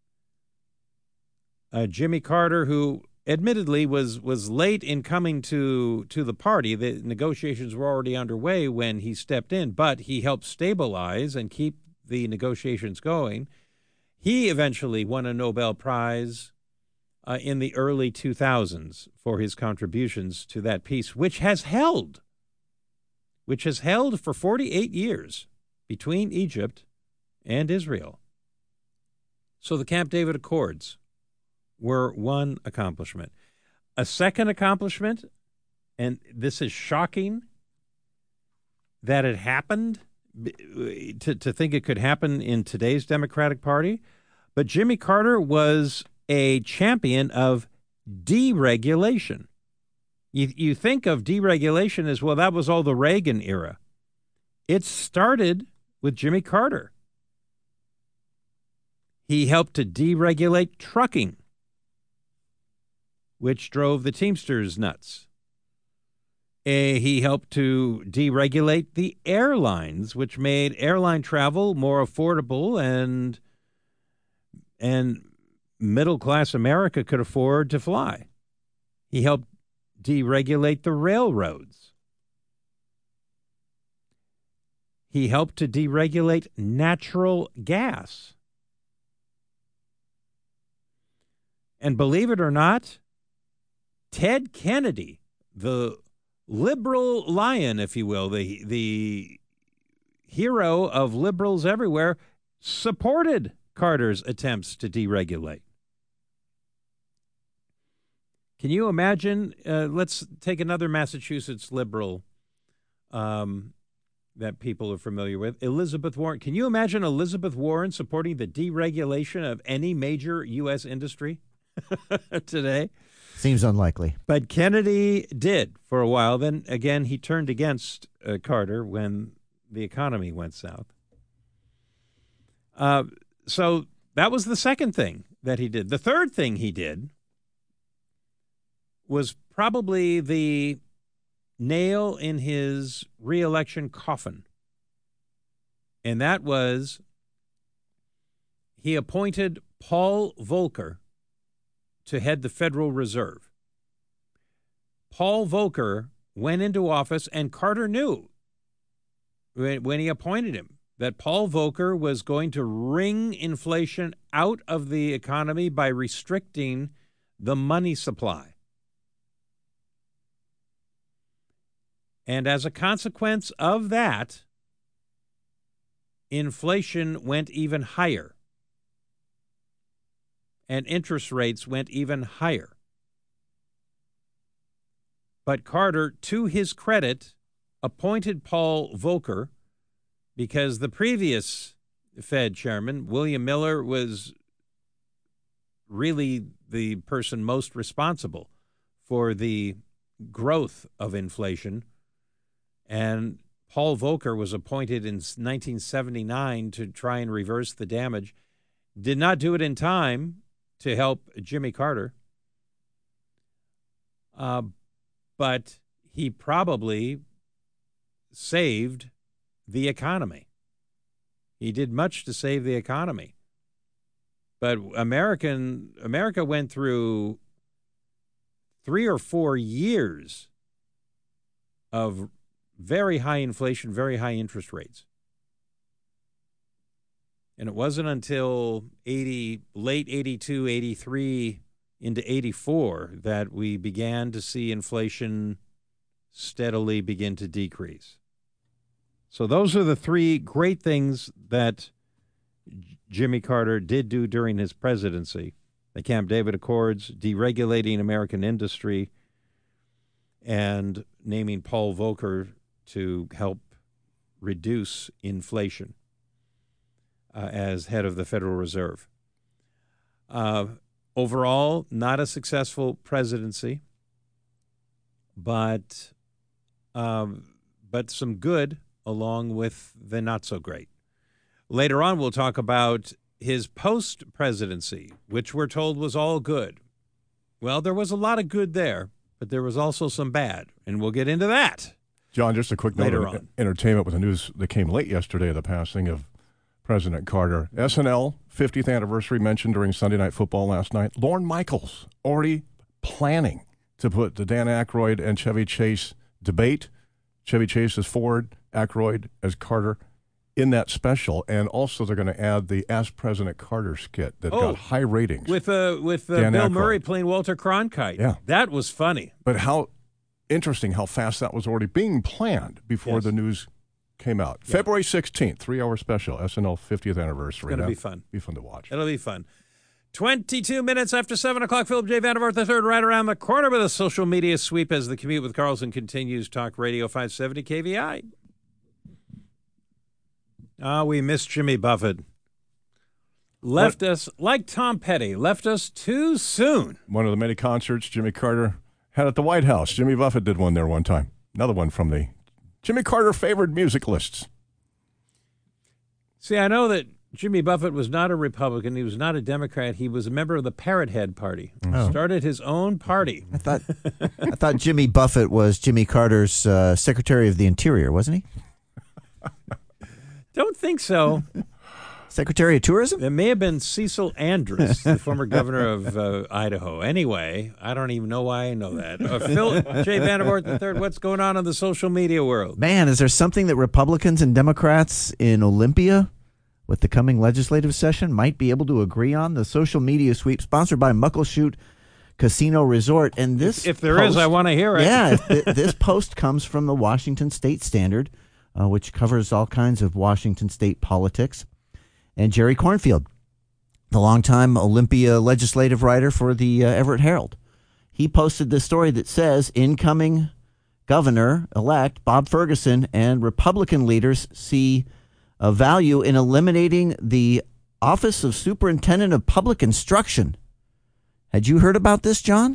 Uh, Jimmy Carter, who admittedly was was late in coming to to the party, the negotiations were already underway when he stepped in, but he helped stabilize and keep the negotiations going. He eventually won a Nobel Prize uh, in the early two thousands for his contributions to that peace, which has held, which has held for forty-eight years between Egypt and Israel. So the Camp David Accords were one accomplishment. A second accomplishment, and this is shocking that it happened, to, to think it could happen in today's Democratic Party, but Jimmy Carter was a champion of deregulation. You, you think of deregulation as, well, that was all the Reagan era. It started with Jimmy Carter. He helped to deregulate trucking, which drove the Teamsters nuts. Uh, he helped to deregulate the airlines, which made airline travel more affordable, and and middle-class America could afford to fly. He helped deregulate the railroads. He helped to deregulate natural gas. And believe it or not, Ted Kennedy, the liberal lion, if you will, the the hero of liberals everywhere, supported Carter's attempts to deregulate. Can you imagine? Uh, let's take another Massachusetts liberal um, that people are familiar with, Elizabeth Warren. Can you imagine Elizabeth Warren supporting the deregulation of any major U S industry today? Seems unlikely. But Kennedy did for a while. Then again, he turned against uh, Carter when the economy went south. Uh, so that was the second thing that he did. The third thing he did was probably the nail in his reelection coffin. And that was he appointed Paul Volcker to head the Federal Reserve. Paul Volcker went into office, and Carter knew when, when he appointed him that Paul Volcker was going to wring inflation out of the economy by restricting the money supply. And as a consequence of that, inflation went even higher. And interest rates went even higher. But Carter, to his credit, appointed Paul Volcker because the previous Fed chairman, William Miller, was really the person most responsible for the growth of inflation. And Paul Volcker was appointed in nineteen seventy-nine to try and reverse the damage. Did not do it in time to help Jimmy Carter. Uh, but he probably saved the economy. He did much to save the economy. But American America went through three or four years of very high inflation, very high interest rates. And it wasn't until eighty, late eighty-two, eighty-three into eighty-four that we began to see inflation steadily begin to decrease. So those are the three great things that Jimmy Carter did do during his presidency. The Camp David Accords, deregulating American industry, and naming Paul Volcker to help reduce inflation uh, as head of the Federal Reserve. Uh, overall, not a successful presidency, but um, but some good along with the not so great. Later on, we'll talk about his post-presidency, which we're told was all good. Well, there was a lot of good there, but there was also some bad, and we'll get into that. John, just a quick note Later of on. entertainment with the news that came late yesterday of the passing of President Carter. S N L fiftieth anniversary mentioned during Sunday Night Football last night. Lorne Michaels already planning to put the Dan Aykroyd and Chevy Chase debate, Chevy Chase as Ford, Aykroyd as Carter, in that special. And also they're going to add the Ask President Carter skit that Oh, got high ratings. With uh, with uh, Dan Bill Aykroyd. Murray playing Walter Cronkite. Yeah. That was funny. But how interesting how fast that was already being planned before Yes. the news came out. Yeah. February sixteenth, three-hour special, S N L fiftieth anniversary. It's gonna be That'd fun. Be fun to watch. It'll be fun. twenty-two minutes after seven o'clock, Philip J. Vandervoort the third, right around the corner with a social media sweep as the commute with Carlson continues. Talk Radio five seventy K V I. Ah, we miss Jimmy Buffett. Left What? us, like Tom Petty, left us too soon. One of the many concerts Jimmy Carter had at the White House. Jimmy Buffett did one there one time. Another one from the Jimmy Carter favored music lists. See, I know that Jimmy Buffett was not a Republican. He was not a Democrat. He was a member of the Parrot Head Party. Oh. Started his own party. I thought I thought Jimmy Buffett was Jimmy Carter's uh, Secretary of the Interior, wasn't he? Don't think so. Secretary of Tourism? It may have been Cecil Andrus, the former governor of uh, Idaho. Anyway, I don't even know why I know that. Uh, Phil J. Vandervoort the third, what's going on in the social media world? Man, is there something that Republicans and Democrats in Olympia with the coming legislative session might be able to agree on? The social media sweep sponsored by Muckleshoot Casino Resort. And this If there is, post- I want to hear it. Yeah, if th- this post comes from the Washington State Standard, uh, which covers all kinds of Washington State politics. And Jerry Cornfield, the longtime Olympia legislative writer for the uh, Everett Herald, he posted this story that says incoming governor-elect Bob Ferguson and Republican leaders see a value in eliminating the Office of Superintendent of Public Instruction. Had you heard about this, John?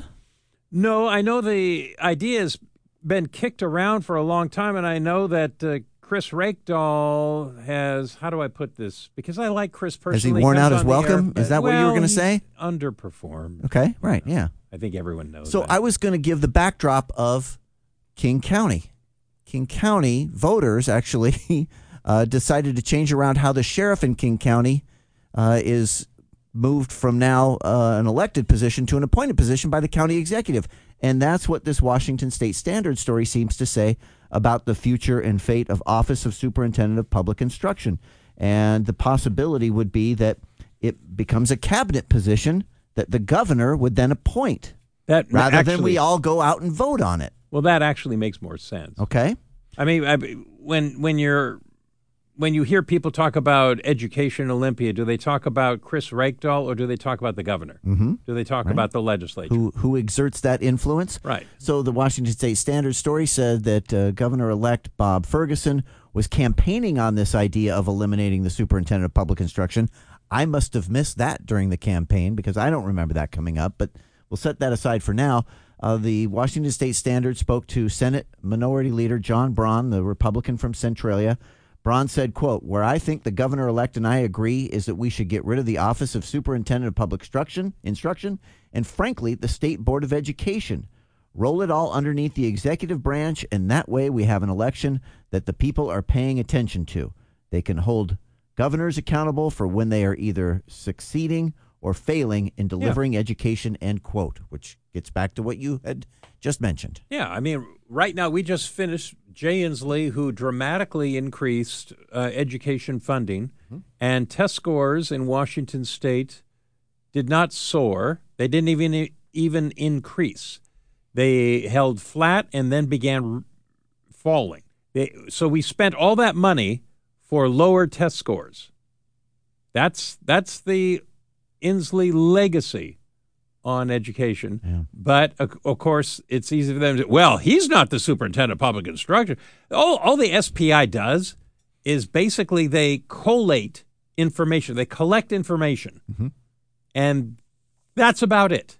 No, I know the idea has been kicked around for a long time, and I know that uh, Chris Rakedall has, how do I put this? Because I like Chris personally. Has he worn comes out his on the welcome? air, but- Is that what you were well, gonna he's say? Underperformed. Okay, right, yeah. I think everyone knows So that. I was going to give the backdrop of King County. King County voters actually uh, decided to change around how the sheriff in King County uh, is moved from now uh, an elected position to an appointed position by the county executive. And that's what this Washington State Standard story seems to say about the future and fate of Office of Superintendent of Public Instruction. And the possibility would be that it becomes a cabinet position that the governor would then appoint, that rather actually, than we all go out and vote on it. Well, that actually makes more sense. Okay? I mean, I, when when you're when you hear people talk about Education Olympia, do they talk about Chris Rakedall or do they talk about the governor? Mm-hmm. Do they talk Right. about the legislature? Who who exerts that influence? Right. So the Washington State Standard story said that uh, Governor-elect Bob Ferguson was campaigning on this idea of eliminating the superintendent of public instruction. I must have missed that during the campaign because I don't remember that coming up, but we'll set that aside for now. Uh, the Washington State Standard spoke to Senate Minority Leader John Braun, the Republican from Centralia. Braun said, quote, "Where I think the governor-elect and I agree is that we should get rid of the Office of Superintendent of Public Instruction, instruction and frankly, the State Board of Education. Roll it all underneath the executive branch, and that way we have an election that the people are paying attention to. They can hold governors accountable for when they are either succeeding or failing in delivering yeah. education, end quote, which gets back to what you had just mentioned. Yeah, I mean, right now we just finished Jay Inslee, who dramatically increased uh, education funding, mm-hmm. and test scores in Washington State did not soar. They didn't even even increase. They held flat and then began falling. They, so we spent all that money for lower test scores. That's that's the Inslee legacy on education. Yeah. But, of, of course, it's easy for them to say, well, he's not the superintendent of public instruction. All, all the S P I does is basically they collate information. They collect information. Mm-hmm. And that's about it.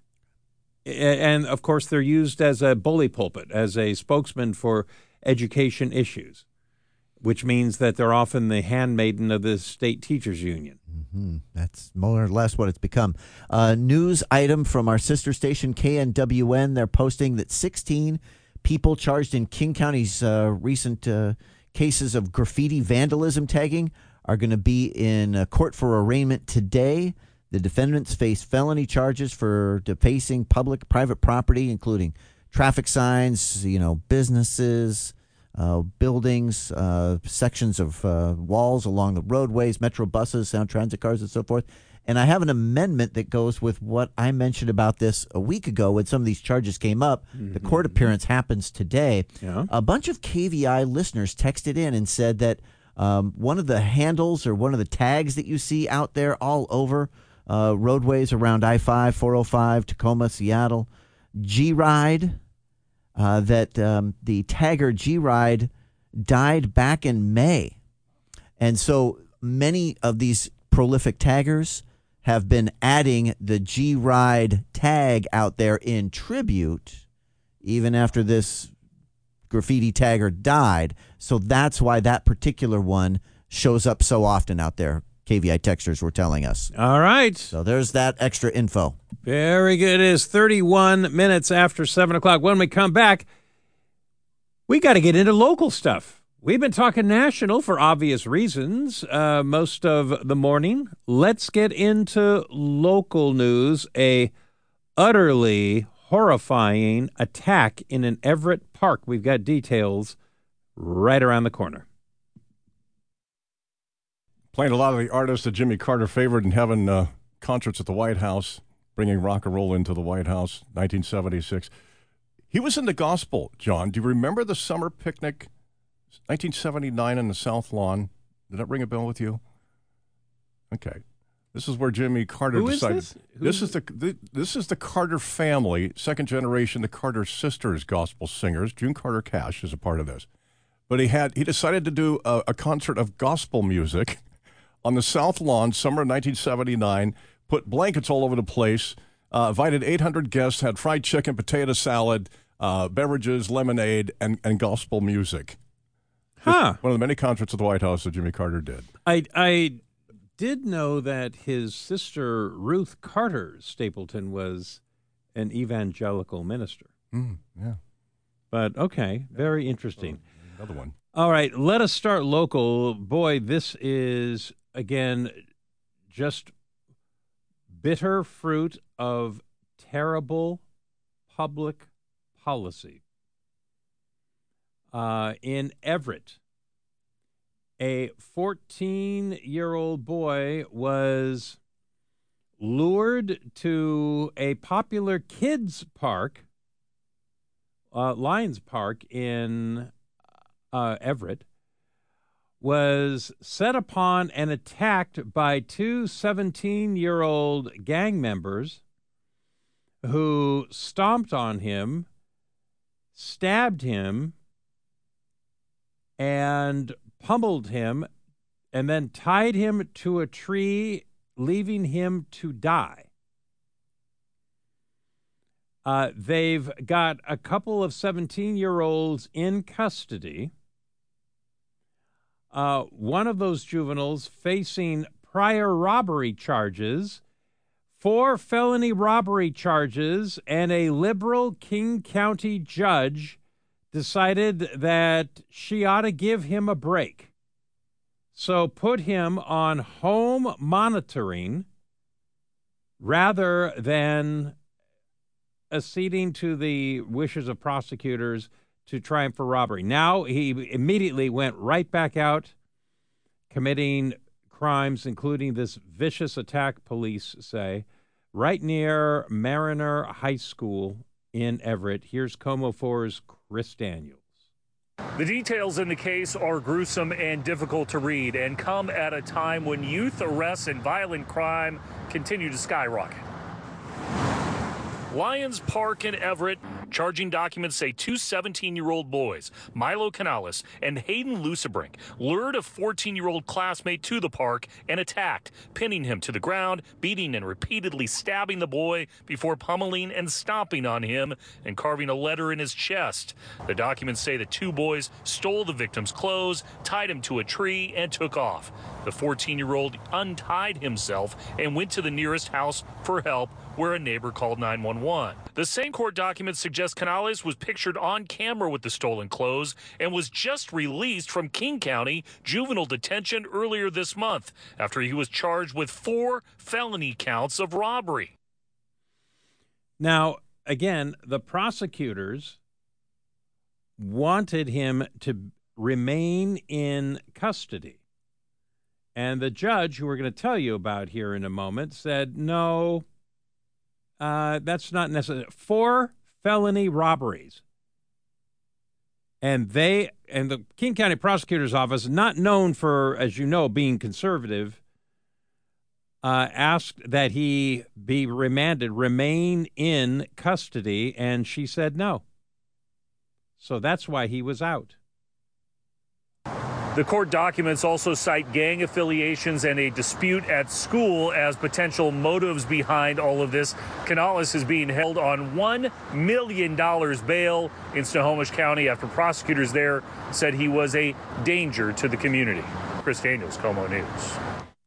And, of course, they're used as a bully pulpit, as a spokesman for education issues, which means that they're often the handmaiden of the state teachers union. Mm-hmm. That's more or less what it's become. Uh, news item from our sister station, K N W N. They're posting that sixteen people charged in King County's uh, recent uh, cases of graffiti vandalism tagging are going to be in uh, court for arraignment today. The defendants face felony charges for defacing public private property, including traffic signs, you know, businesses, uh, buildings, uh, sections of uh, walls along the roadways, metro buses, sound transit cars, and so forth. And I have an amendment that goes with what I mentioned about this a week ago when some of these charges came up. Mm-hmm. The court appearance happens today. Yeah. A bunch of K V I listeners texted in and said that um, one of the handles or one of the tags that you see out there all over Uh, roadways around I five, four oh five, Tacoma, Seattle, G-Ride, uh, that um, the tagger G-Ride died back in May. And so many of these prolific taggers have been adding the G-Ride tag out there in tribute, even after this graffiti tagger died. So that's why that particular one shows up so often out there. K V I texters were telling us. All right. So there's that extra info. Very good. It is thirty-one minutes after seven o'clock. When we come back, we got to get into local stuff. We've been talking national for obvious reasons uh, most of the morning. Let's get into local news. A utterly horrifying attack in an Everett park. We've got details right around the corner. Playing a lot of the artists that Jimmy Carter favored and having uh, concerts at the White House, bringing rock and roll into the White House, nineteen seventy-six. He was in the gospel, John. Do you remember the summer picnic, nineteen seventy-nine in the South Lawn? Did that ring a bell with you? Okay. This is where Jimmy Carter Who decided. Is this? this is the, the this is the Carter family, second generation, the Carter sisters gospel singers. June Carter Cash is a part of this. But he had he decided to do a, a concert of gospel music on the South Lawn, summer of nineteen seventy-nine, put blankets all over the place, uh, invited eight hundred guests, had fried chicken, potato salad, uh, beverages, lemonade, and, and gospel music. Huh. One of the many concerts at the White House that Jimmy Carter did. I, I did know that his sister, Ruth Carter Stapleton, was an evangelical minister. Mm, yeah. But, okay, very interesting. Oh, another one. All right, let us start local. Boy, this is, again, just bitter fruit of terrible public policy. Uh, in Everett, a fourteen-year-old boy was lured to a popular kids park, uh, Lions Park in uh, Everett, was set upon and attacked by two seventeen-year-old gang members who stomped on him, stabbed him, and pummeled him, and then tied him to a tree, leaving him to die. Uh, they've got a couple of seventeen-year-olds in custody. Uh, one of those juveniles facing prior robbery charges four felony robbery charges, and a liberal King County judge decided that she ought to give him a break. So put him on home monitoring rather than acceding to the wishes of prosecutors to try him for robbery. Now he immediately went right back out committing crimes, including this vicious attack, police say, right near Mariner High School in Everett. Here's KOMO four's Chris Daniels. The details in the case are gruesome and difficult to read and come at a time when youth arrests and violent crime continue to skyrocket. Lions Park in Everett. Charging documents say two seventeen-year-old boys, Milo Canales and Hayden Lucebrink, lured a fourteen-year-old classmate to the park and attacked, pinning him to the ground, beating and repeatedly stabbing the boy before pummeling and stomping on him and carving a letter in his chest. The documents say the two boys stole the victim's clothes, tied him to a tree, and took off. The fourteen-year-old untied himself and went to the nearest house for help, where a neighbor called nine one one. The same court documents suggest Canales was pictured on camera with the stolen clothes and was just released from King County juvenile detention earlier this month after he was charged with four felony counts of robbery. Now, again, the prosecutors wanted him to remain in custody. And the judge, who we're going to tell you about here in a moment, said, no, uh, that's not necessary. Four felony robberies. And they, and the King County Prosecutor's Office, not known for, as you know, being conservative, uh, asked that he be remanded, remain in custody, and she said no. So that's why he was out. The court documents also cite gang affiliations and a dispute at school as potential motives behind all of this. Canales is being held on one million dollars bail in Snohomish County after prosecutors there said he was a danger to the community. Chris Daniels, KOMO News.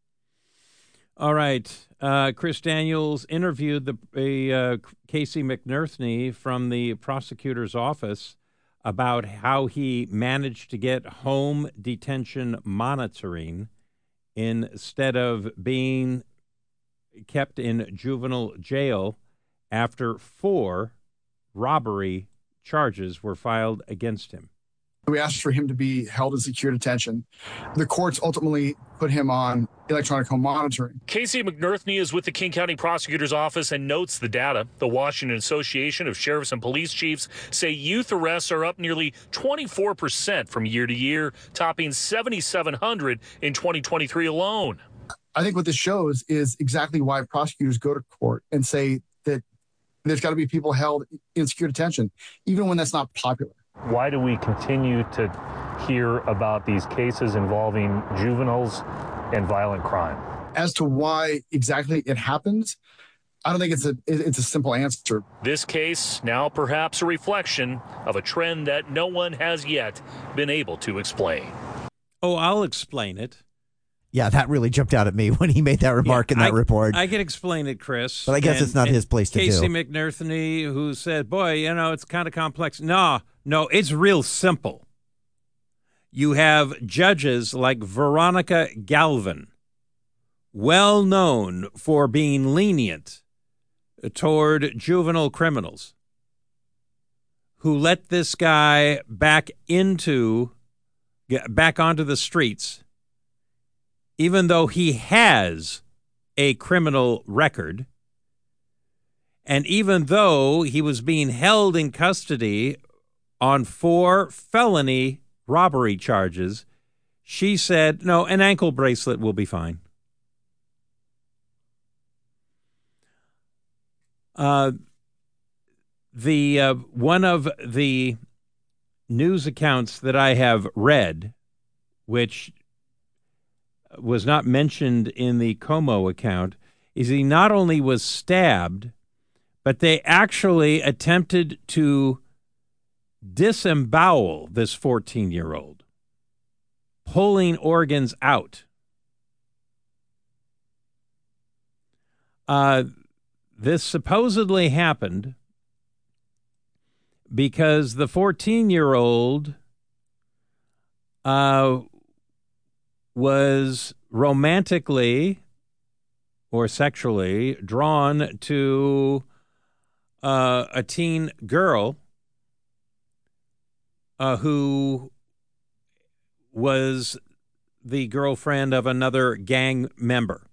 All right. Uh, Chris Daniels interviewed the a, uh, Casey McNerthney from the prosecutor's office about how he managed to get home detention monitoring instead of being kept in juvenile jail after four robbery charges were filed against him. We asked for him to be held in secure detention. The courts ultimately put him on electronic home monitoring. Casey McNerthney is with the King County Prosecutor's Office and notes the data. The Washington Association of Sheriffs and Police Chiefs say youth arrests are up nearly twenty-four percent from year to year, topping seventy-seven hundred in twenty twenty-three alone. I think what this shows is exactly why prosecutors go to court and say that there's got to be people held in secure detention, even when that's not popular. Why do we continue to hear about these cases involving juveniles and violent crime? As to why exactly it happens, I don't think it's a it's a simple answer. This case now perhaps a reflection of a trend that no one has yet been able to explain. Oh, I'll explain it. Yeah, that really jumped out at me when he made that remark yeah, in that I, report. I can explain it, Chris. But I guess and, it's not his place to Casey do. Casey McNerthney, who said, boy, you know, it's kind of complex. No, no, it's real simple. You have judges like Veronica Galvin, well known for being lenient toward juvenile criminals, who let this guy back into, back onto the streets, even though he has a criminal record, and even though he was being held in custody on four felony robbery charges, she said, no, an ankle bracelet will be fine. Uh, the uh, one of the news accounts that I have read, which was not mentioned in the KOMO account, is he not only was stabbed, but they actually attempted to disembowel this fourteen-year-old, pulling organs out. Uh, this supposedly happened because the fourteen-year-old uh, was romantically or sexually drawn to uh, a teen girl uh, who was the girlfriend of another gang member.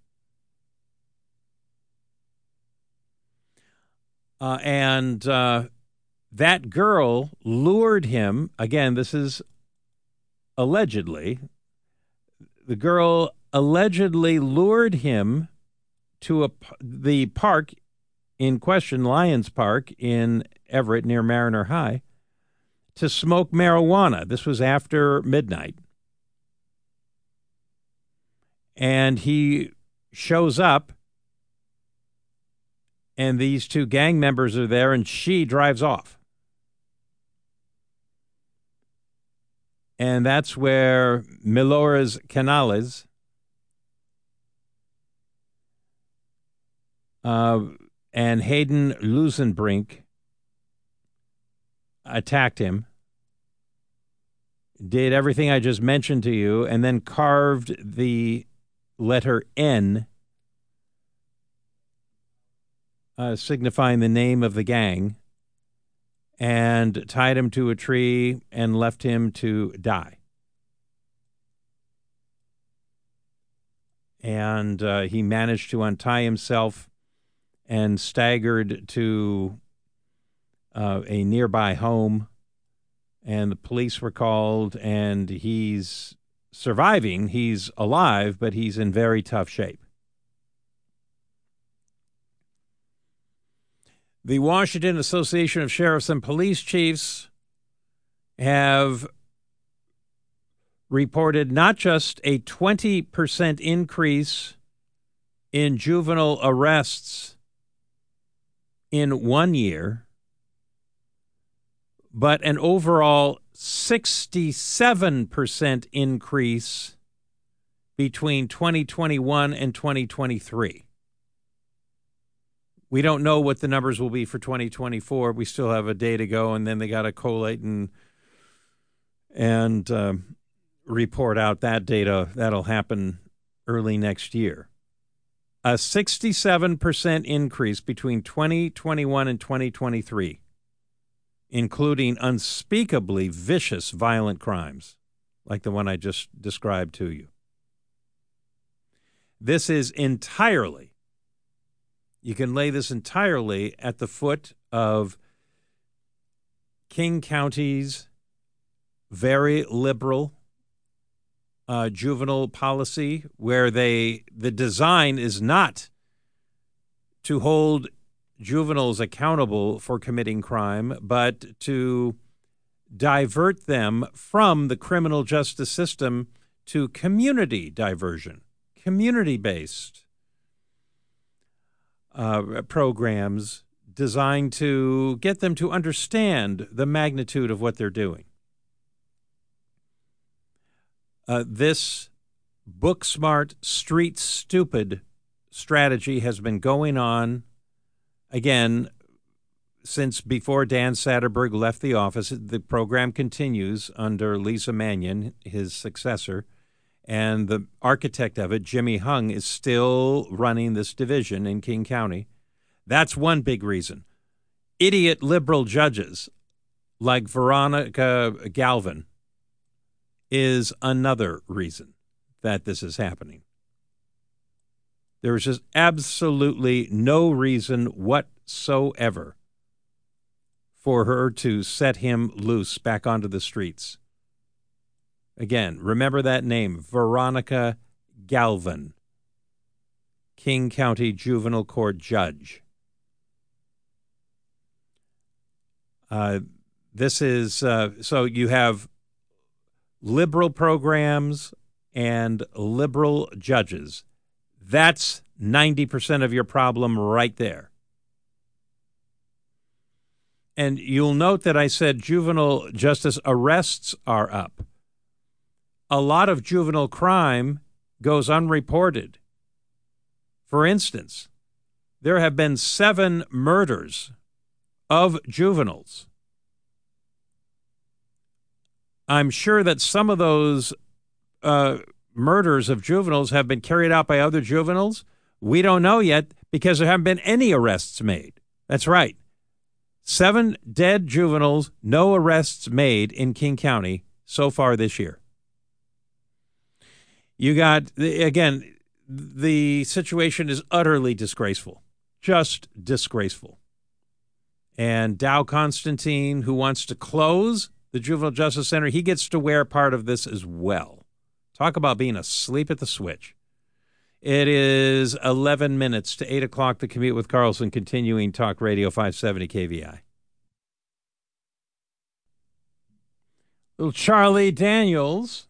Uh, and uh, that girl lured him. Again, this is allegedly. The girl allegedly lured him to a, the park in question, Lions Park in Everett near Mariner High, to smoke marijuana. This was after midnight. And he shows up, and these two gang members are there, and she drives off. And that's where Milores Canales uh, and Hayden Lusenbrink attacked him, did everything I just mentioned to you, and then carved the letter N, uh, signifying the name of the gang, and tied him to a tree and left him to die. And uh, he managed to untie himself and staggered to uh, a nearby home, and the police were called, and he's surviving. He's alive, but he's in very tough shape. The Washington Association of Sheriffs and Police Chiefs have reported not just a twenty percent increase in juvenile arrests in one year, but an overall sixty-seven percent increase between twenty twenty-one and twenty twenty-three. We don't know what the numbers will be for twenty twenty-four. We still have a day to go, and then they got to collate and and uh, report out that data. That'll happen early next year. A sixty-seven percent increase between twenty twenty-one and twenty twenty-three, including unspeakably vicious, violent crimes like the one I just described to you. This is entirely You can lay this entirely at the foot of King County's very liberal uh, juvenile policy, where they the design is not to hold juveniles accountable for committing crime, but to divert them from the criminal justice system to community diversion, community-based Uh, programs designed to get them to understand the magnitude of what they're doing. Uh, this book-smart, street-stupid strategy has been going on, again, since before Dan Satterberg left the office. The program continues under Lisa Mannion, his successor, and the architect of it, Jimmy Hung, is still running this division in King County. That's one big reason. Idiot liberal judges like Veronica Galvin is another reason that this is happening. There is just absolutely no reason whatsoever for her to set him loose back onto the streets. Again, remember that name, Veronica Galvin, King County Juvenile Court Judge. Uh, this is, uh, so you have liberal programs and liberal judges. That's ninety percent of your problem right there. And you'll note that I said juvenile justice arrests are up. A lot of juvenile crime goes unreported. For instance, there have been seven murders of juveniles. I'm sure that some of those uh, murders of juveniles have been carried out by other juveniles. We don't know yet because there haven't been any arrests made. That's right. Seven dead juveniles, no arrests made in King County so far this year. You got, again, the situation is utterly disgraceful, just disgraceful. And Dow Constantine, who wants to close the Juvenile Justice Center, he gets to wear part of this as well. Talk about being asleep at the switch. It is eleven minutes to eight o'clock, the Commute with Carlson, continuing Talk Radio five seventy K V I. Little Charlie Daniels.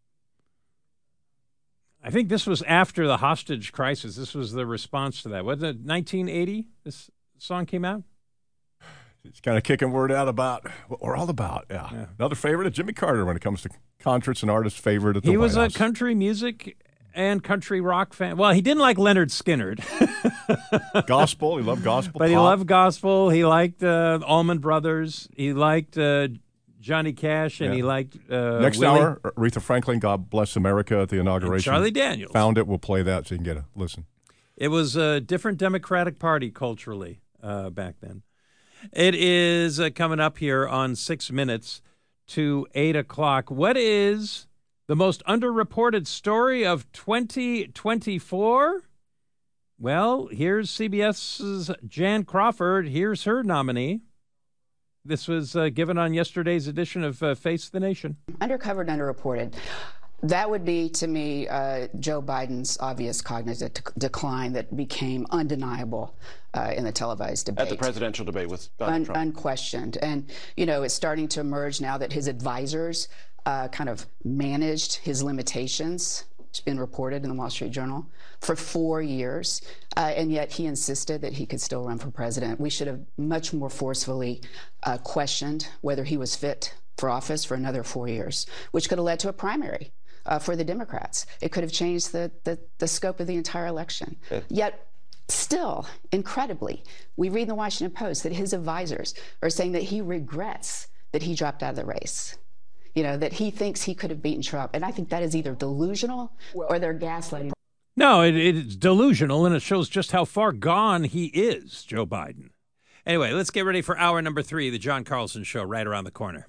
I think this was after the hostage crisis. This was the response to that. Wasn't it nineteen eighty this song came out? It's kind of kicking word out about what we're all about. Yeah. yeah. Another favorite of Jimmy Carter when it comes to concerts, an artist favorite at the He White was House. a country music and country rock fan. Well, he didn't like Leonard Skinner. Gospel. He loved gospel. But pop. he loved gospel. He liked uh, Allman Brothers. He liked uh, Johnny Cash, and Yeah. he liked uh, Next Willie. hour, Aretha Franklin, God Bless America at the inauguration. And Charlie Daniels. Found it. We'll play that so you can get a listen. It was a different Democratic Party culturally uh, back then. It is uh, coming up here on six minutes to eight o'clock. What is the most underreported story of twenty twenty-four? Well, here's CBS's Jan Crawford. Here's her nominee. This was uh, given on yesterday's edition of uh, Face the Nation. Undercovered, underreported. That would be, to me, uh, Joe Biden's obvious cognitive de- decline that became undeniable uh, in the televised debate. At the presidential debate with Donald Un- Trump. Unquestioned. And, you know, it's starting to emerge now that his advisors uh, kind of managed his limitations. It's been reported in the Wall Street Journal for four years. Uh, and yet he insisted that he could still run for president. We should have much more forcefully uh, questioned whether he was fit for office for another four years, which could have led to a primary. Uh, for the Democrats. It could have changed the, the, the scope of the entire election. Okay. Yet, still, incredibly, we read in the Washington Post that his advisors are saying that he regrets that he dropped out of the race. You know, that he thinks he could have beaten Trump. And I think that is either delusional or they're gaslighting. No, it, it's delusional, and it shows just how far gone he is, Joe Biden. Anyway, let's get ready for hour number three, the John Carlson Show, right around the corner.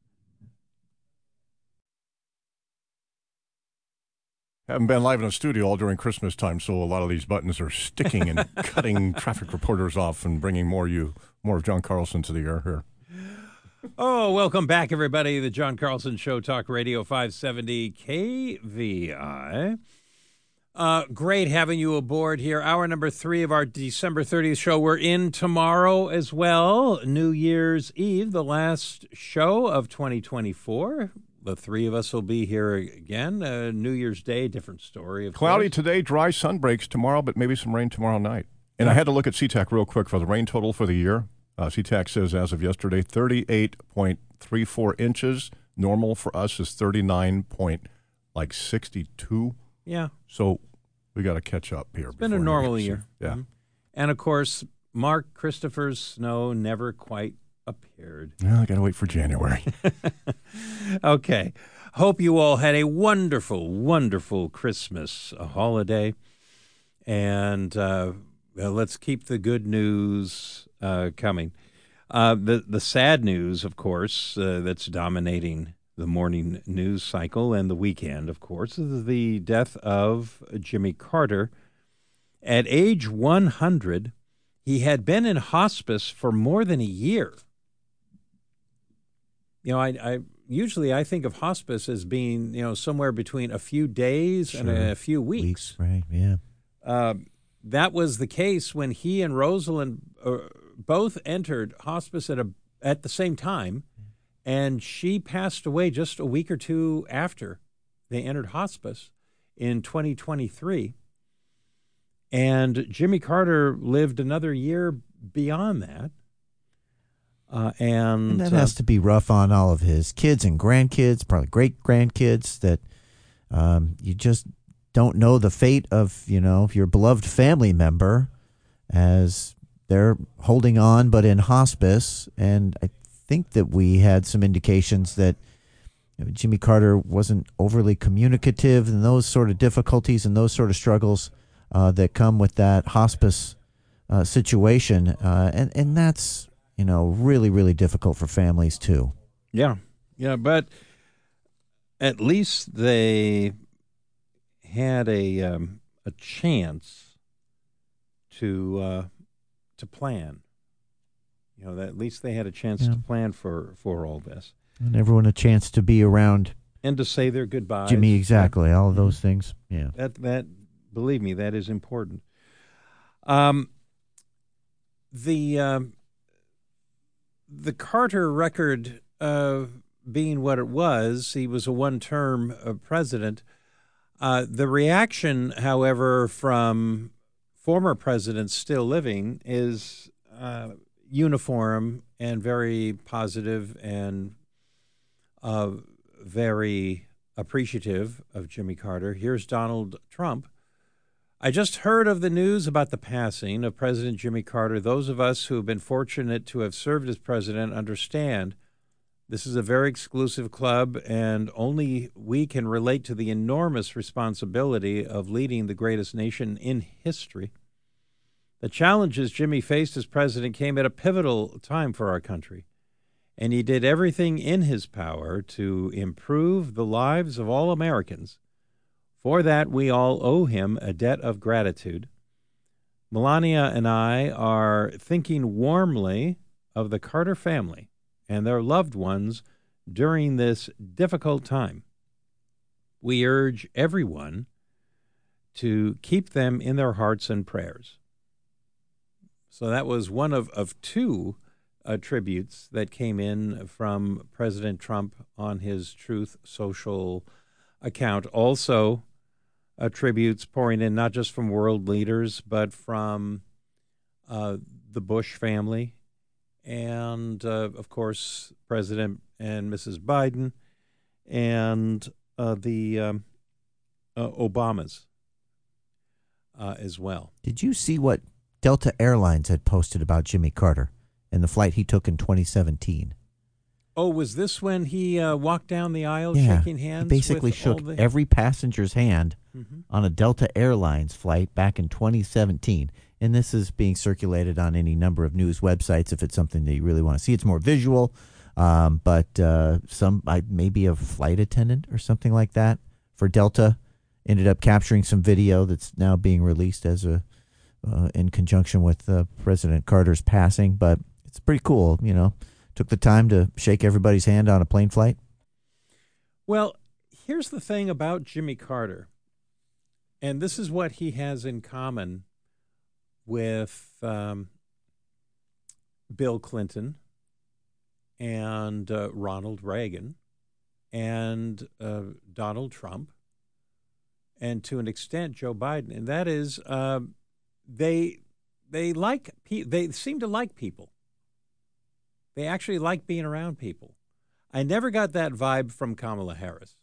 Haven't been live in the studio all during Christmas time, so a lot of these buttons are sticking and cutting traffic reporters off and bringing more you, more of John Carlson to the air here. Oh, welcome back, everybody. The John Carlson Show, Talk Radio five seventy K V I. Uh, great having you aboard here. Hour number three of our December thirtieth show. We're in tomorrow as well. New Year's Eve, the last show of twenty twenty-four. The three of us will be here again. Uh, New Year's Day, different story. Of Cloudy course. today, dry sun breaks tomorrow, but maybe some rain tomorrow night. And I had to look at SeaTac real quick for the rain total for the year. Uh, SeaTac says as of yesterday, thirty-eight point three four inches. Normal for us is thirty-nine point like sixty-two. Yeah. So we got to catch up here. It's been a normal year. Yeah. Mm-hmm. And, of course, Mark Christopher's snow never quite appeared. Yeah, I got to wait for January. Okay. Hope you all had a wonderful, wonderful Christmas a holiday. And uh, well, let's keep the good news uh, coming. Uh, the, the sad news, of course, uh, that's dominating the morning news cycle and the weekend, of course, is the death of Jimmy Carter. At age one hundred, he had been in hospice for more than a year. You know, I, I usually I think of hospice as being, you know, somewhere between a few days Sure. and a, a few weeks. Weeks, right, yeah. Uh, that was the case when he and Rosalind uh, both entered hospice at a at the same time, and she passed away just a week or two after they entered hospice in twenty twenty-three. And Jimmy Carter lived another year beyond that. Uh, and, And that uh, has to be rough on all of his kids and grandkids, probably great-grandkids, that um, you just don't know the fate of, you know, your beloved family member as they're holding on, but in hospice. And I think that we had some indications that you know, Jimmy Carter wasn't overly communicative, and those sort of difficulties and those sort of struggles uh, that come with that hospice uh, situation. Uh, and, and that's, you know, really, really difficult for families too. Yeah. Yeah. But at least they had a, um, a chance to, uh, to plan. You know, that at least they had a chance Yeah. to plan for, for all this. And everyone a chance to be around And to say their goodbyes. Jimmy, exactly. All of those Mhm. things. Yeah. That, that, believe me, that is important. Um, the, um, the Carter record, uh, being what it was, he was a one-term uh, president. Uh, the reaction, however, from former presidents still living is uh, uniform and very positive and uh, very appreciative of Jimmy Carter. Here's Donald Trump. I just heard of the news about the passing of President Jimmy Carter. Those of us who have been fortunate to have served as president understand this is a very exclusive club, and only we can relate to the enormous responsibility of leading the greatest nation in history. The challenges Jimmy faced as president came at a pivotal time for our country, and he did everything in his power to improve the lives of all Americans. For that, we all owe him a debt of gratitude. Melania and I are thinking warmly of the Carter family and their loved ones during this difficult time. We urge everyone to keep them in their hearts and prayers. So that was one of, of two uh, tributes that came in from President Trump on his Truth Social account. Also, uh, tributes pouring in not just from world leaders, but from uh, the Bush family and, uh, of course, President and Missus Biden and uh, the um, uh, Obamas uh, as well. Did you see what Delta Airlines had posted about Jimmy Carter and the flight he took in twenty seventeen? Oh, was this when he uh, walked down the aisle Yeah, shaking hands? he basically with shook all the... every passenger's hand Mhm. on a Delta Airlines flight back in twenty seventeen. And this is being circulated on any number of news websites if it's something that you really want to see. It's more visual, um, but uh, some I, maybe a flight attendant or something like that for Delta ended up capturing some video that's now being released as a uh, in conjunction with uh, President Carter's passing. But it's pretty cool, you know. Took the time to shake everybody's hand on a plane flight. Well, here's the thing about Jimmy Carter, and this is what he has in common with um, Bill Clinton and uh, Ronald Reagan and uh, Donald Trump and to an extent Joe Biden, and that is uh, they they like pe- they seem to like people. They actually like being around people. I never got that vibe from Kamala Harris.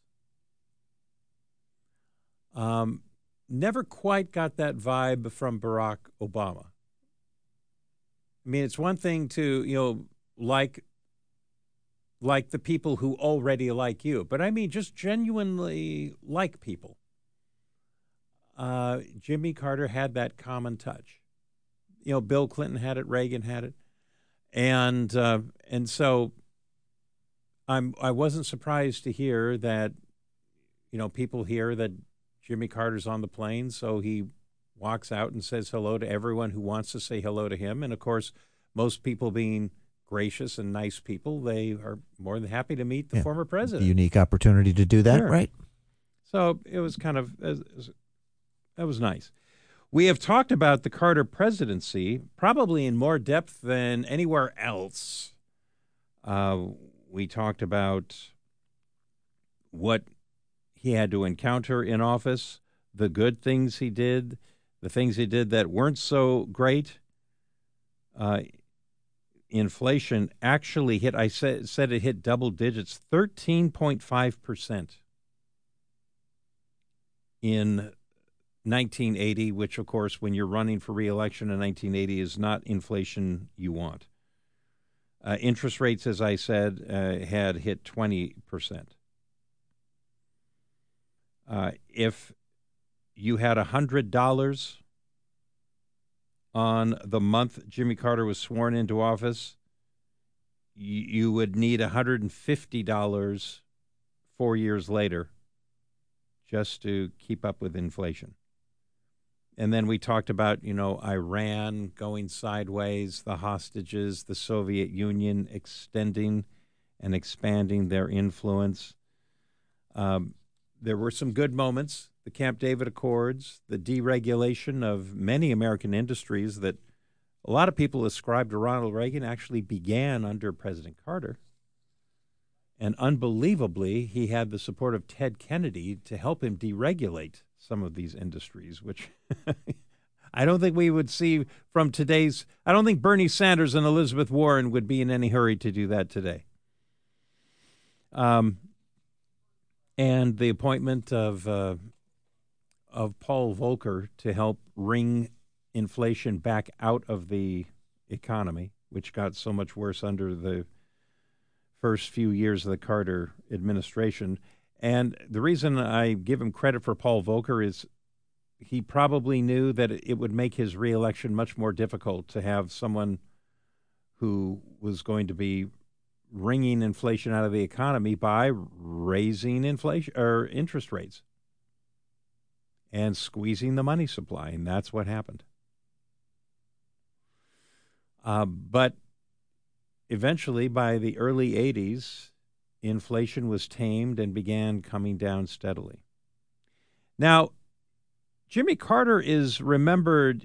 Um, never quite got that vibe from Barack Obama. I mean, it's one thing to, you know, like like the people who already like you, but I mean just genuinely like people. Uh, Jimmy Carter had that common touch. You know, Bill Clinton had it, Reagan had it. And uh, and so I'm I wasn't surprised to hear that, you know, people hear that Jimmy Carter's on the plane, so he walks out and says hello to everyone who wants to say hello to him. And of course, most people being gracious and nice people, they are more than happy to meet the Yeah, former president. A unique opportunity to do that, Sure. right? So it was kind of that was nice. We have talked about the Carter presidency probably in more depth than anywhere else. Uh, we talked about what he had to encounter in office, the good things he did, the things he did that weren't so great. Uh, inflation actually hit, I said, said it hit double digits, thirteen point five percent in nineteen eighty, which, of course, when you're running for re-election in nineteen eighty is not inflation you want. Uh, interest rates, as I said, uh, had hit twenty percent. Uh, if you had one hundred dollars on the month Jimmy Carter was sworn into office, you, you would need one hundred fifty dollars four years later just to keep up with inflation. And then we talked about, you know, Iran going sideways, the hostages, the Soviet Union extending and expanding their influence. Um, there were some good moments, the Camp David Accords, the deregulation of many American industries that a lot of people ascribe to Ronald Reagan actually began under President Carter. And unbelievably, he had the support of Ted Kennedy to help him deregulate some of these industries, which I don't think we would see from today's. I don't think Bernie Sanders and Elizabeth Warren would be in any hurry to do that today. Um, and the appointment of uh, of Paul Volcker to help wring inflation back out of the economy, which got so much worse under the first few years of the Carter administration. And the reason I give him credit for Paul Volcker is he probably knew that it would make his reelection much more difficult to have someone who was going to be wringing inflation out of the economy by raising inflation or interest rates and squeezing the money supply. And that's what happened. Uh, but eventually, by the early eighties, inflation was tamed and began coming down steadily. Now, Jimmy Carter is remembered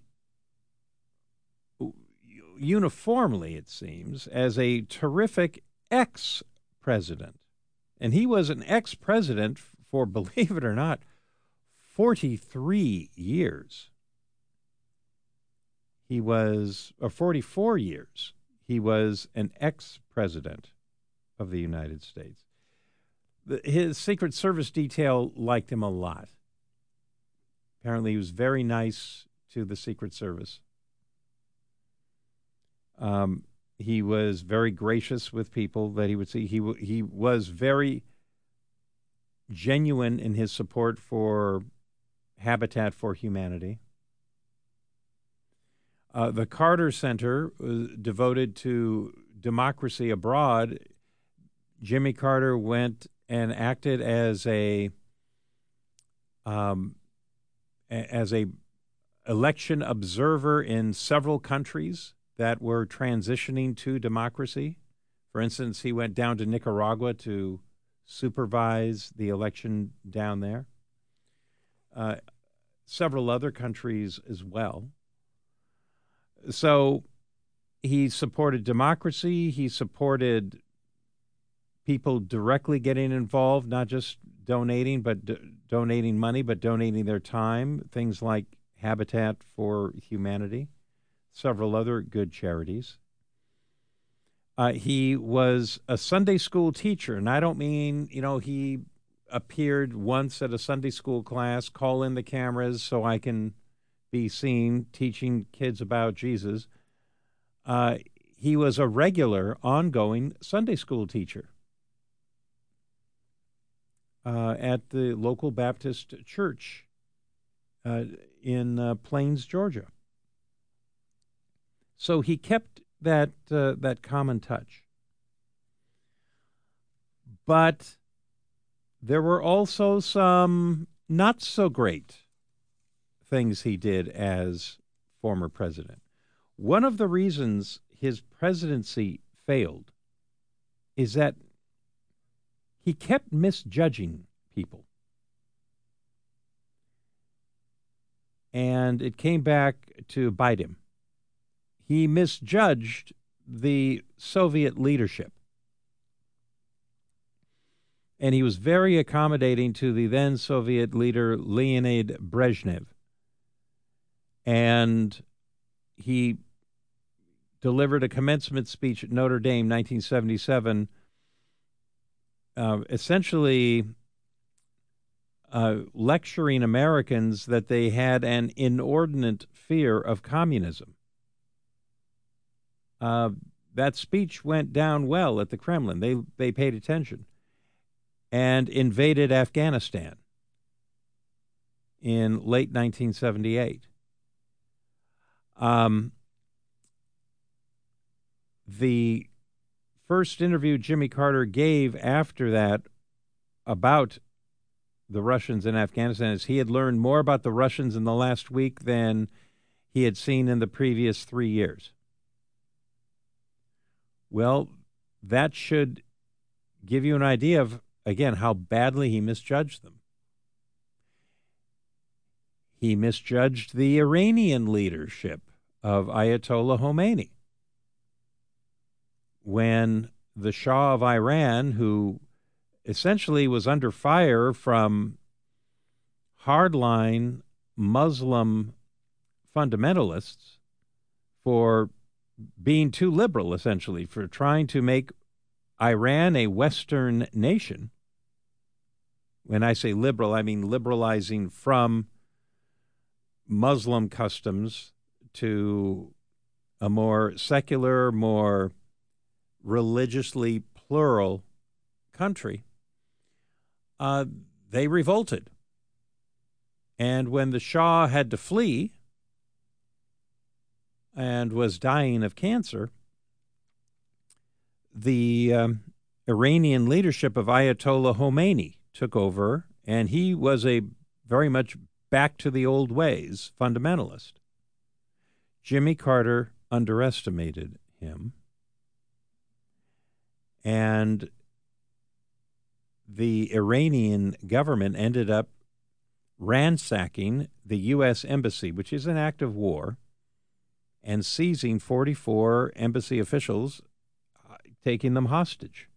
uniformly, it seems, as a terrific ex-president. And he was an ex-president for, believe it or not, forty-three years. He was, or forty-four years. He was an ex-president of the United States. The, his Secret Service detail liked him a lot. Apparently, he was very nice to the Secret Service. Um, he was very gracious with people that he would see. He w- he was very genuine in his support for Habitat for Humanity. Uh, the Carter Center was devoted to democracy abroad. Jimmy Carter went and acted as a um, as a election observer in several countries that were transitioning to democracy. For instance, he went down to Nicaragua to supervise the election down there. Uh, several other countries as well. So he supported democracy. He supported people directly getting involved, not just donating, but do- donating money, but donating their time, things like Habitat for Humanity, several other good charities. Uh, he was a Sunday school teacher, and I don't mean, you know, he appeared once at a Sunday school class, call in the cameras so I can be seen teaching kids about Jesus. Uh, he was a regular, ongoing Sunday school teacher uh, at the local Baptist church uh, in uh, Plains, Georgia. So he kept that uh, that common touch. But there were also some not so great things he did as former president. One of the reasons his presidency failed is that he kept misjudging people. And it came back to bite him. He misjudged the Soviet leadership. And he was very accommodating to the then Soviet leader Leonid Brezhnev. And he delivered a commencement speech at Notre Dame, nineteen seventy-seven, uh, essentially uh, lecturing Americans that they had an inordinate fear of communism. Uh, that speech went down well at the Kremlin. They they paid attention and invaded Afghanistan in late nineteen seventy-eight. Um, the first interview Jimmy Carter gave after that about the Russians in Afghanistan is he had learned more about the Russians in the last week than he had seen in the previous three years. Well, that should give you an idea of, again, how badly he misjudged them. He misjudged the Iranian leadership of Ayatollah Khomeini. When the Shah of Iran, who essentially was under fire from hardline Muslim fundamentalists for being too liberal, essentially, for trying to make Iran a Western nation. When I say liberal, I mean liberalizing from Muslim customs to a more secular, more religiously plural country. Uh, they revolted. And when the Shah had to flee and was dying of cancer, the um, Iranian leadership of Ayatollah Khomeini took over, and he was a very much back to the old ways fundamentalist. Jimmy Carter underestimated him, and the Iranian government ended up ransacking the U S embassy, which is an act of war, and seizing forty-four embassy officials, uh, taking them hostage.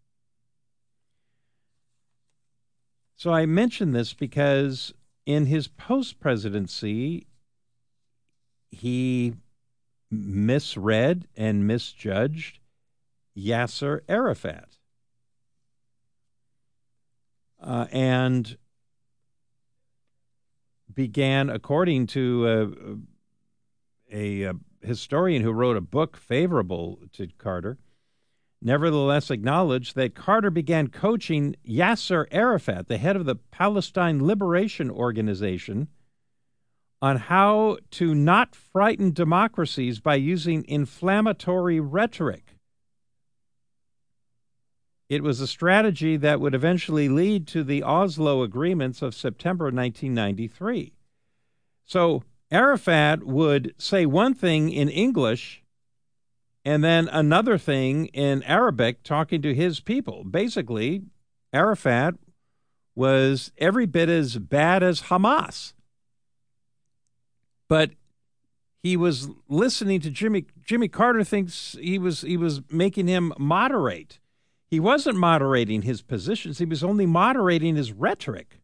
So I mention this because in his post-presidency, he misread and misjudged Yasser Arafat. Uh, and began, according to a, a, a historian who wrote a book favorable to Carter, nevertheless acknowledged that Carter began coaching Yasser Arafat, the head of the Palestine Liberation Organization, on how to not frighten democracies by using inflammatory rhetoric. It was a strategy that would eventually lead to the Oslo agreements of September nineteen ninety-three. So Arafat would say one thing in English and then another thing in Arabic, talking to his people. Basically, Arafat was every bit as bad as Hamas. But he was listening to Jimmy. Jimmy Carter thinks he was he was making him moderate. He wasn't moderating his positions. He was only moderating his rhetoric.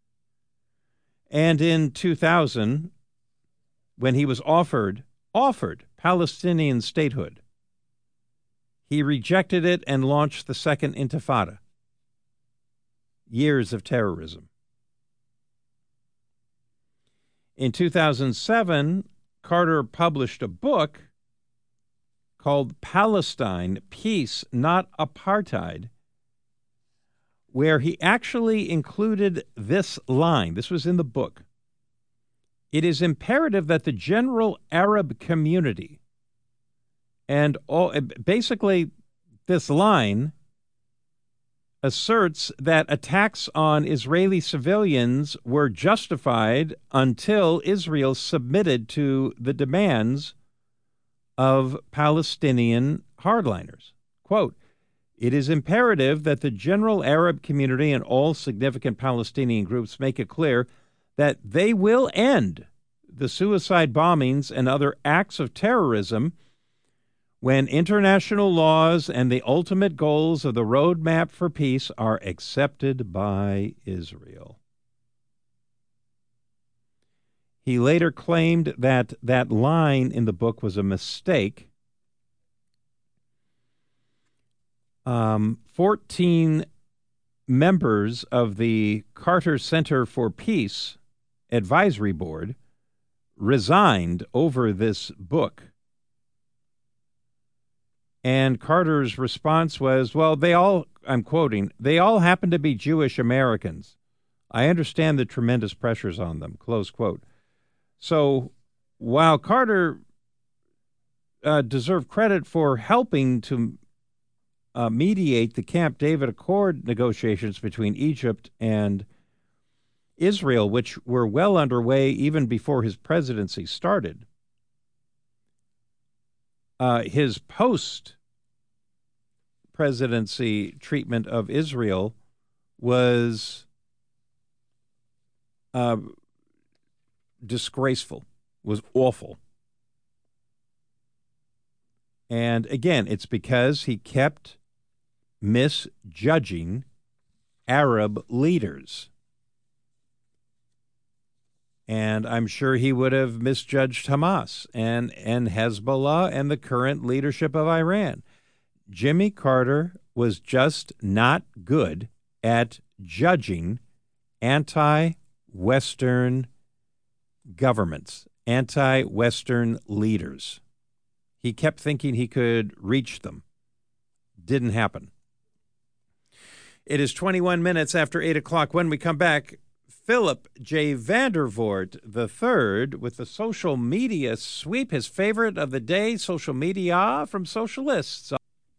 And in two thousand, when he was offered offered Palestinian statehood, he rejected it and launched the Second Intifada. Years of terrorism. In two thousand seven, Carter published a book called Palestine, Peace, Not Apartheid, where he actually included this line. This was in the book. It is imperative that the general Arab community, and all, basically this line asserts that attacks on Israeli civilians were justified until Israel submitted to the demands of Palestinian hardliners. Quote, it is imperative that the general Arab community and all significant Palestinian groups make it clear that they will end the suicide bombings and other acts of terrorism when international laws and the ultimate goals of the roadmap for peace are accepted by Israel. He later claimed that that line in the book was a mistake. Um, fourteen members of the Carter Center for Peace Advisory Board resigned over this book. And Carter's response was, well, they all, I'm quoting, they all happen to be Jewish Americans. I understand the tremendous pressures on them, close quote. So while Carter uh, deserved credit for helping to uh, mediate the Camp David Accord negotiations between Egypt and Israel, which were well underway even before his presidency started, uh, his post-presidency treatment of Israel was uh, disgraceful, was awful. And again, it's because he kept misjudging Arab leaders. And I'm sure he would have misjudged Hamas and, and Hezbollah and the current leadership of Iran. Jimmy Carter was just not good at judging anti-Western governments, anti-Western leaders. He kept thinking he could reach them. Didn't happen. It is twenty-one minutes after eight o'clock. When we come back, Philip J. Vandervoort the third with the social media sweep, his favorite of the day, social media from socialists.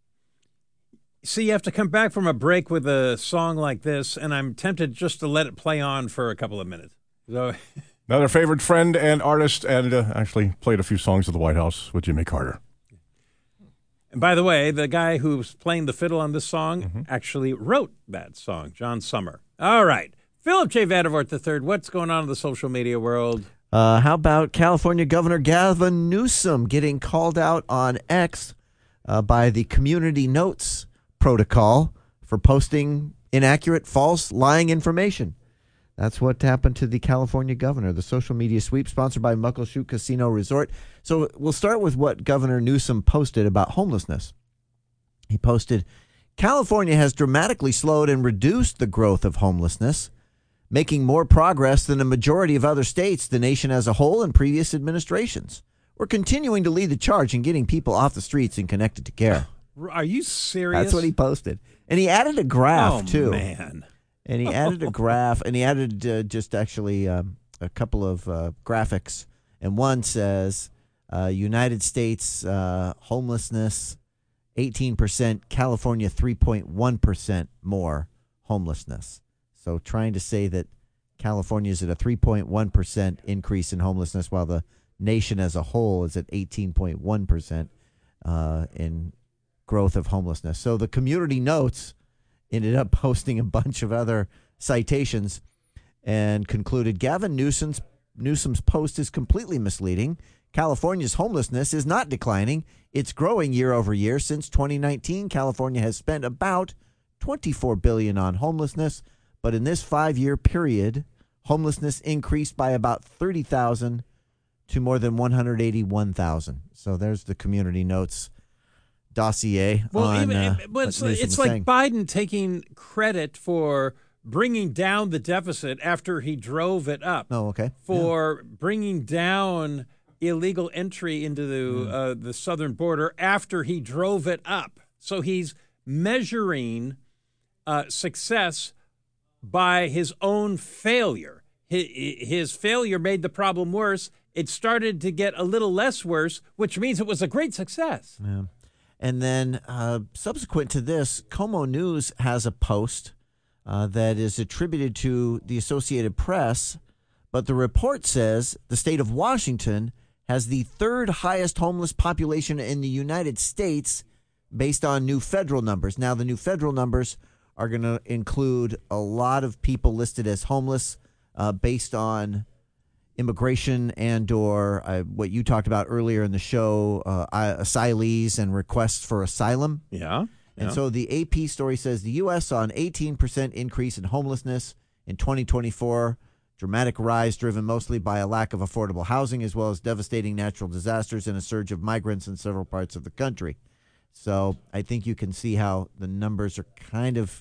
See, you have to come back from a break with a song like this, and I'm tempted just to let it play on for a couple of minutes. So, another favorite friend and artist, and uh, actually played a few songs at the White House with Jimmy Carter. And by the way, the guy who's playing the fiddle on this song mm-hmm. actually wrote that song, John Summer. All right. Philip J. Vandervoort the third, what's going on in the social media world? Uh, how about California Governor Gavin Newsom getting called out on X uh, by the Community Notes protocol for posting inaccurate, false, lying information? That's what happened to the California governor. The social media sweep sponsored by Muckleshoot Casino Resort. So we'll start with what Governor Newsom posted about homelessness. He posted, California has dramatically slowed and reduced the growth of homelessness, making more progress than a majority of other states, the nation as a whole, and previous administrations. We're continuing to lead the charge in getting people off the streets and connected to care. Are you serious? That's what he posted. And he added a graph, oh, too. Oh, man. And he added a graph, and he added uh, just actually um, a couple of uh, graphics. And one says, uh, United States uh, homelessness, eighteen percent, California, three point one percent more homelessness. So trying to say that California is at a three point one percent increase in homelessness, while the nation as a whole is at eighteen point one percent uh, in growth of homelessness. So the Community Notes ended up posting a bunch of other citations and concluded Gavin Newsom's, Newsom's post is completely misleading. California's homelessness is not declining. It's growing year over year. Since twenty nineteen, California has spent about twenty-four billion dollars on homelessness. But in this five-year period, homelessness increased by about thirty thousand to more than one hundred eighty-one thousand. So there's the Community Notes dossier. Well, on, even, uh, but it's, what it's Newsom like saying. Biden taking credit for bringing down the deficit after he drove it up. Oh, okay. For yeah. bringing down illegal entry into the mm. uh, the southern border after he drove it up. So he's measuring uh, success by his own failure. His, his failure made the problem worse. It started to get a little less worse, which means it was a great success. Yeah. And then uh, subsequent to this, Como News has a post uh, that is attributed to the Associated Press, but the report says the state of Washington has the third highest homeless population in the United States based on new federal numbers. Now, the new federal numbers are going to include a lot of people listed as homeless uh, based on immigration and or uh, what you talked about earlier in the show, uh, asylees and requests for asylum. Yeah. And yeah. so the A P story says the U S saw an eighteen percent increase in homelessness in twenty twenty-four, dramatic rise driven mostly by a lack of affordable housing as well as devastating natural disasters and a surge of migrants in several parts of the country. So I think you can see how the numbers are kind of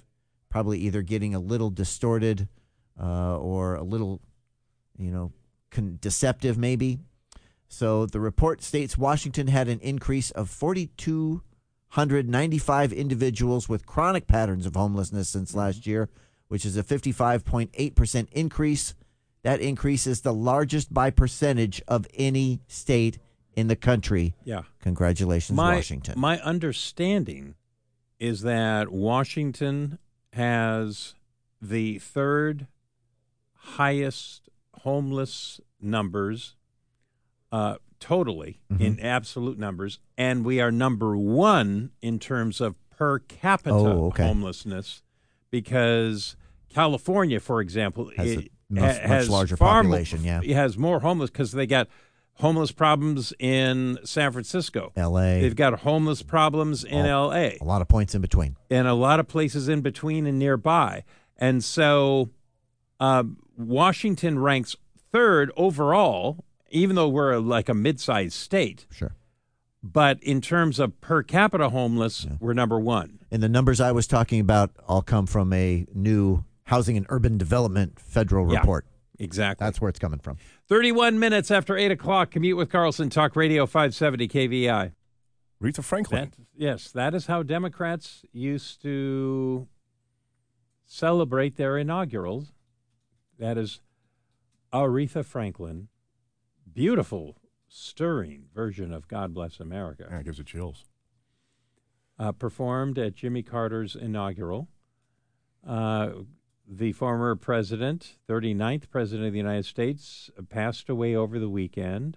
probably either getting a little distorted uh, or a little, you know, con- deceptive maybe. So the report states Washington had an increase of four thousand two hundred ninety-five individuals with chronic patterns of homelessness since last year, which is a fifty-five point eight percent increase. That increase is the largest by percentage of any state in the country. Yeah. Congratulations, my, Washington. My understanding is that Washington has the third highest homeless numbers uh, totally Mm-hmm. in absolute numbers, and we are number one in terms of per capita Oh, okay. homelessness because California, for example, Has a it much- ha- much has larger far population, more, yeah. has more homeless because they got homeless problems in San Francisco. L A. They've got homeless problems in All- L A. A lot of points in between. And a lot of places in between and nearby. And so uh, Washington ranks third overall, even though we're like a mid-sized state. Sure. But in terms of per capita homeless, yeah. we're number one. And the numbers I was talking about all come from a new Housing and Urban Development federal yeah, report. Exactly. That's where it's coming from. thirty-one minutes after eight o'clock, Commute with Carlson, Talk Radio five seventy K V I. Aretha Franklin. That, yes, that is how Democrats used to celebrate their inaugurals. That is Aretha Franklin. Beautiful, stirring version of God Bless America. Yeah, it gives it chills. Uh, performed at Jimmy Carter's inaugural. Uh, the former president, thirty-ninth president of the United States, passed away over the weekend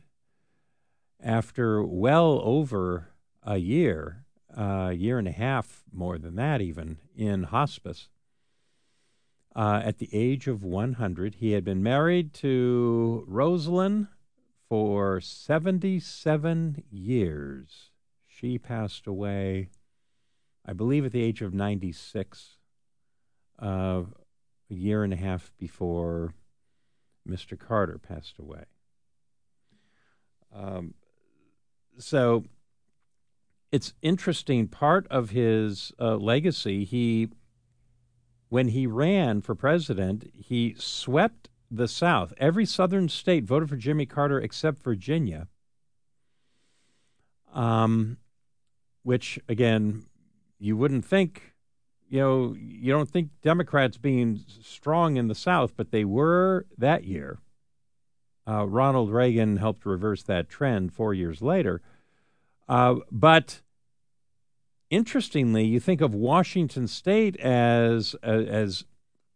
after well over a year, a uh, year and a half, more than that even, in hospice. Uh, at the age of one hundred, he had been married to Rosalind for seventy-seven years. She passed away, I believe, at the age of ninety-six, uh, a year and a half before Mister Carter passed away. Um, so it's interesting. Part of his uh, legacy, he, when he ran for president, he swept the South. Every southern state voted for Jimmy Carter except Virginia, um, which, again, you wouldn't think, you know, you don't think Democrats being strong in the South, but they were that year. Uh, Ronald Reagan helped reverse that trend four years later. Uh, but interestingly, you think of Washington State as uh, as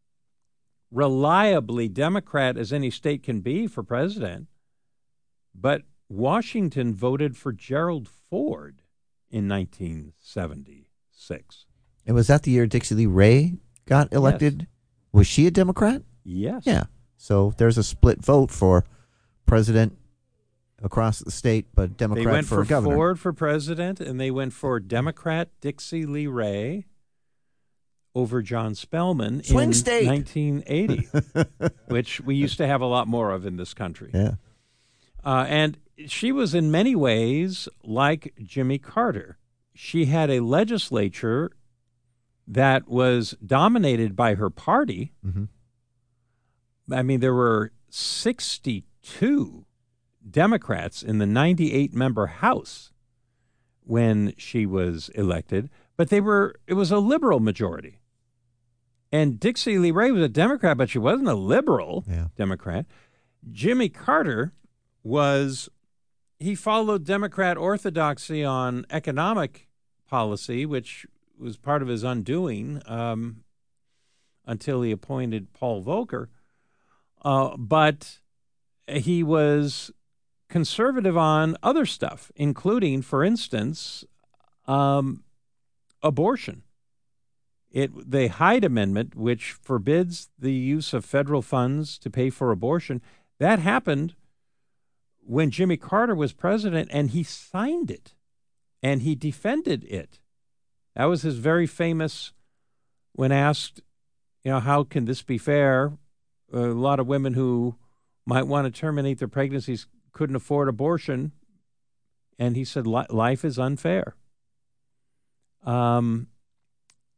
reliably Democrat as any state can be for president, but Washington voted for Gerald Ford in nineteen seventy-six. And was that the year Dixie Lee Ray got elected? Yes. Was she a Democrat? Yes. Yeah. So there's a split vote for president across the state, but Democrat they went for, for governor. Ford for president, and they went for Democrat Dixie Lee Ray over John Spellman Swing in state. nineteen eighty, which we used to have a lot more of in this country. Yeah. Uh, and she was in many ways like Jimmy Carter. She had a legislature that was dominated by her party. Mm-hmm. I mean, there were sixty-two Democrats in the ninety-eight member House when she was elected, but they were it was a liberal majority. And Dixie Lee Ray was a Democrat, but she wasn't a liberal yeah. Democrat. Jimmy Carter was, he followed Democrat orthodoxy on economic policy, which was part of his undoing um, until he appointed Paul Volcker. Uh, but he was conservative on other stuff, including, for instance, um, abortion. It, the Hyde Amendment, which forbids the use of federal funds to pay for abortion, that happened when Jimmy Carter was president, and he signed it, and he defended it. That was his very famous, when asked, you know, how can this be fair? A lot of women who might want to terminate their pregnancies couldn't afford abortion, and he said, life is unfair. Um,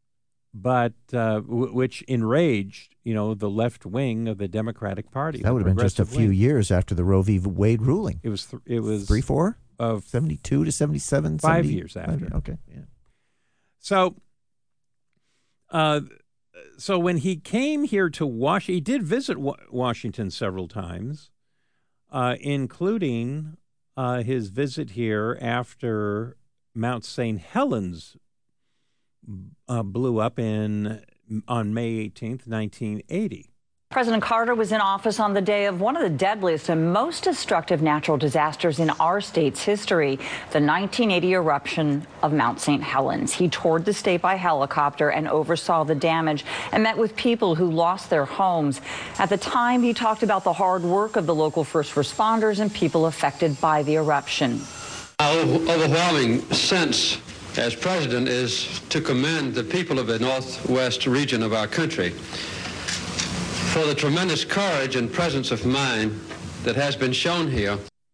but uh, w- which enraged, you know, the left wing of the Democratic Party. That would have been just a few wing. years after the Roe v. Wade ruling. It was. Th- it was three, four of seventy-two to seventy-seven. Five seventy, years after. Five, okay. Yeah. So, uh, so when he came here to Washington, he did visit wa- Washington several times, uh, including uh, his visit here after Mount Saint Helens uh, blew up in on May eighteenth, nineteen eighty. President Carter was in office on the day of one of the deadliest and most destructive natural disasters in our state's history, the nineteen eighty eruption of Mount Saint Helens. He toured the state by helicopter and oversaw the damage and met with people who lost their homes. At the time, he talked about the hard work of the local first responders and people affected by the eruption. Our overwhelming sense as president is to commend the people of the northwest region of our country for the tremendous courage and presence of mind that has been shown here.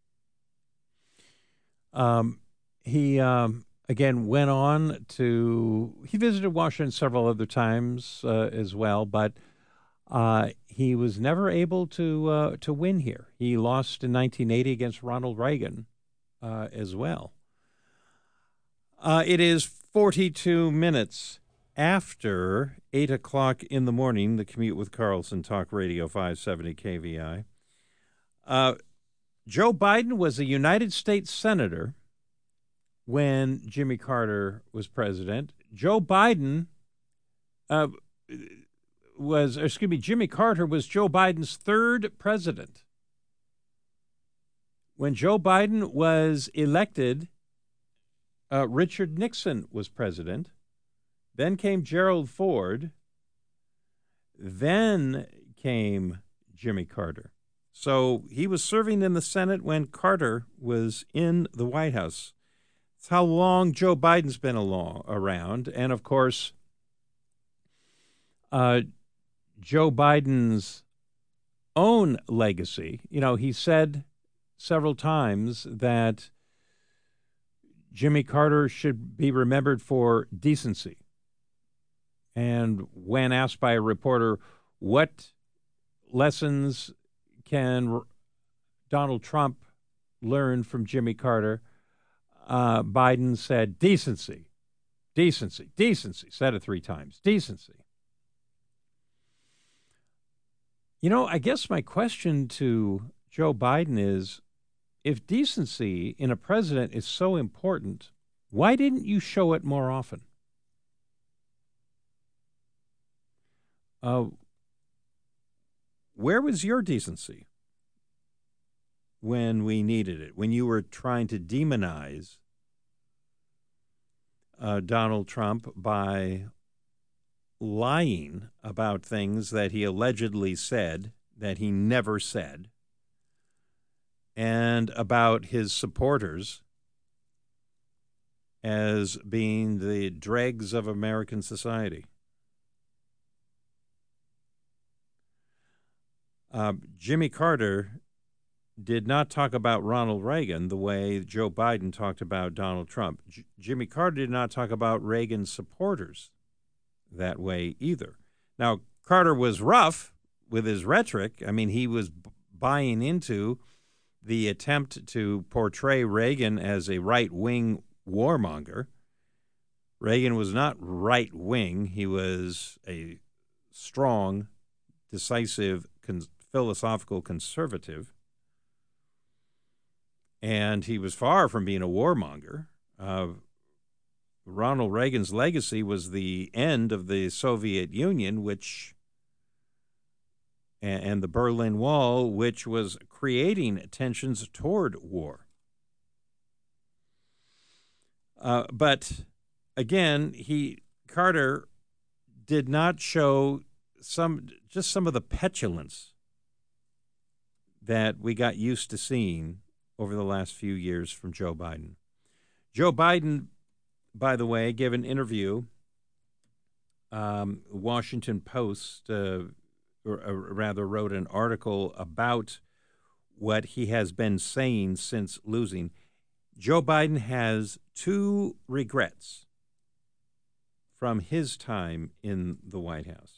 Um, he, um, again, went on to, he visited Washington several other times uh, as well, but uh, he was never able to uh, to win here. He lost in nineteen eighty against Ronald Reagan uh, as well. Uh, it is forty-two minutes after eight o'clock in the morning, the Commute with Carlson, Talk Radio five seventy K V I. Uh, Joe Biden was a United States Senator when Jimmy Carter was president. Joe Biden uh, was, excuse me, Jimmy Carter was Joe Biden's third president. When Joe Biden was elected, uh, Richard Nixon was president. Then came Gerald Ford. Then came Jimmy Carter. So he was serving in the Senate when Carter was in the White House. It's how long Joe Biden's been along, around. And, of course, uh, Joe Biden's own legacy. You know, he said several times that Jimmy Carter should be remembered for decency. And when asked by a reporter, what lessons can Donald Trump learn from Jimmy Carter, uh, Biden said, decency, decency, decency, said it three times, decency. You know, I guess my question to Joe Biden is, if decency in a president is so important, why didn't you show it more often? Uh, where was your decency when we needed it, when you were trying to demonize uh, Donald Trump by lying about things that he allegedly said that he never said, and about his supporters as being the dregs of American society? Uh, Jimmy Carter did not talk about Ronald Reagan the way Joe Biden talked about Donald Trump. J- Jimmy Carter did not talk about Reagan's supporters that way either. Now, Carter was rough with his rhetoric. I mean, he was b- buying into the attempt to portray Reagan as a right-wing warmonger. Reagan was not right-wing. He was a strong, decisive, con- philosophical conservative, and he was far from being a warmonger. Uh, Ronald Reagan's legacy was the end of the Soviet Union, which and, and the Berlin Wall, which was creating tensions toward war. Uh, but again, he Carter did not show some just some of the petulance that we got used to seeing over the last few years from Joe Biden. Joe Biden, by the way, gave an interview, um, Washington Post, uh, or, or rather wrote an article about what he has been saying since losing. Joe Biden has two regrets from his time in the White House.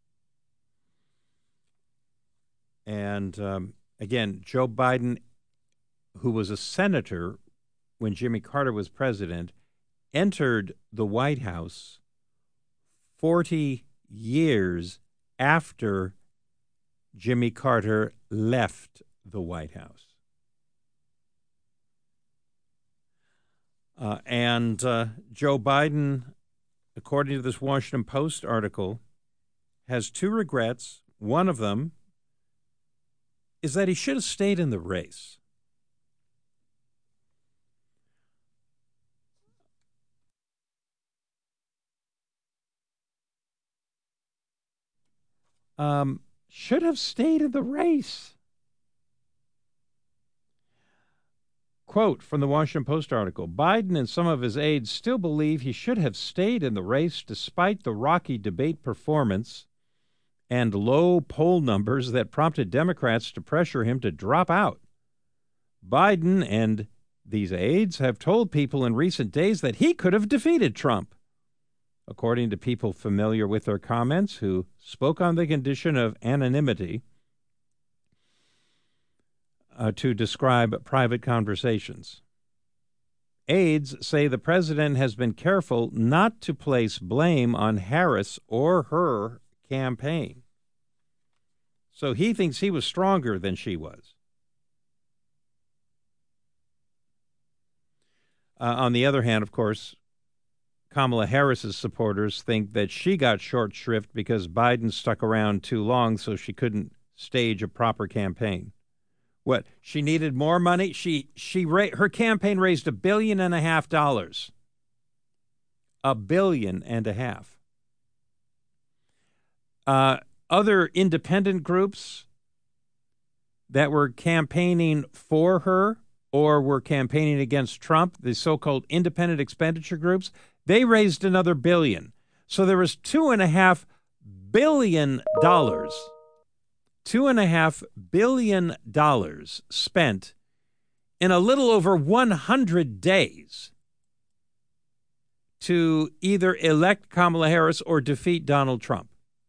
And um, again, Joe Biden, who was a senator when Jimmy Carter was president, entered the White House forty years after Jimmy Carter left the White House. Uh, and uh, Joe Biden, according to this Washington Post article, has two regrets. One of them is that he should have stayed in the race. Um, should have stayed in the race. Quote from the Washington Post article, Biden and some of his aides still believe he should have stayed in the race despite the rocky debate performance and low poll numbers that prompted Democrats to pressure him to drop out. Biden and these aides have told people in recent days that he could have defeated Trump. According to people familiar with their comments who spoke on the condition of anonymity uh, to describe private conversations. Aides say the president has been careful not to place blame on Harris or her campaign. So he thinks he was stronger than she was. Uh, on the other hand, of course, Kamala Harris's supporters think that she got short shrift because Biden stuck around too long so she couldn't stage a proper campaign. What, she needed more money? She she ra- her campaign raised a billion and a half dollars. A billion and a half. Uh, other independent groups that were campaigning for her or were campaigning against Trump, the so-called independent expenditure groups, they raised another billion. So there was two and a half billion dollars, two and a half billion dollars spent in a little over one hundred days to either elect Kamala Harris or defeat Donald Trump.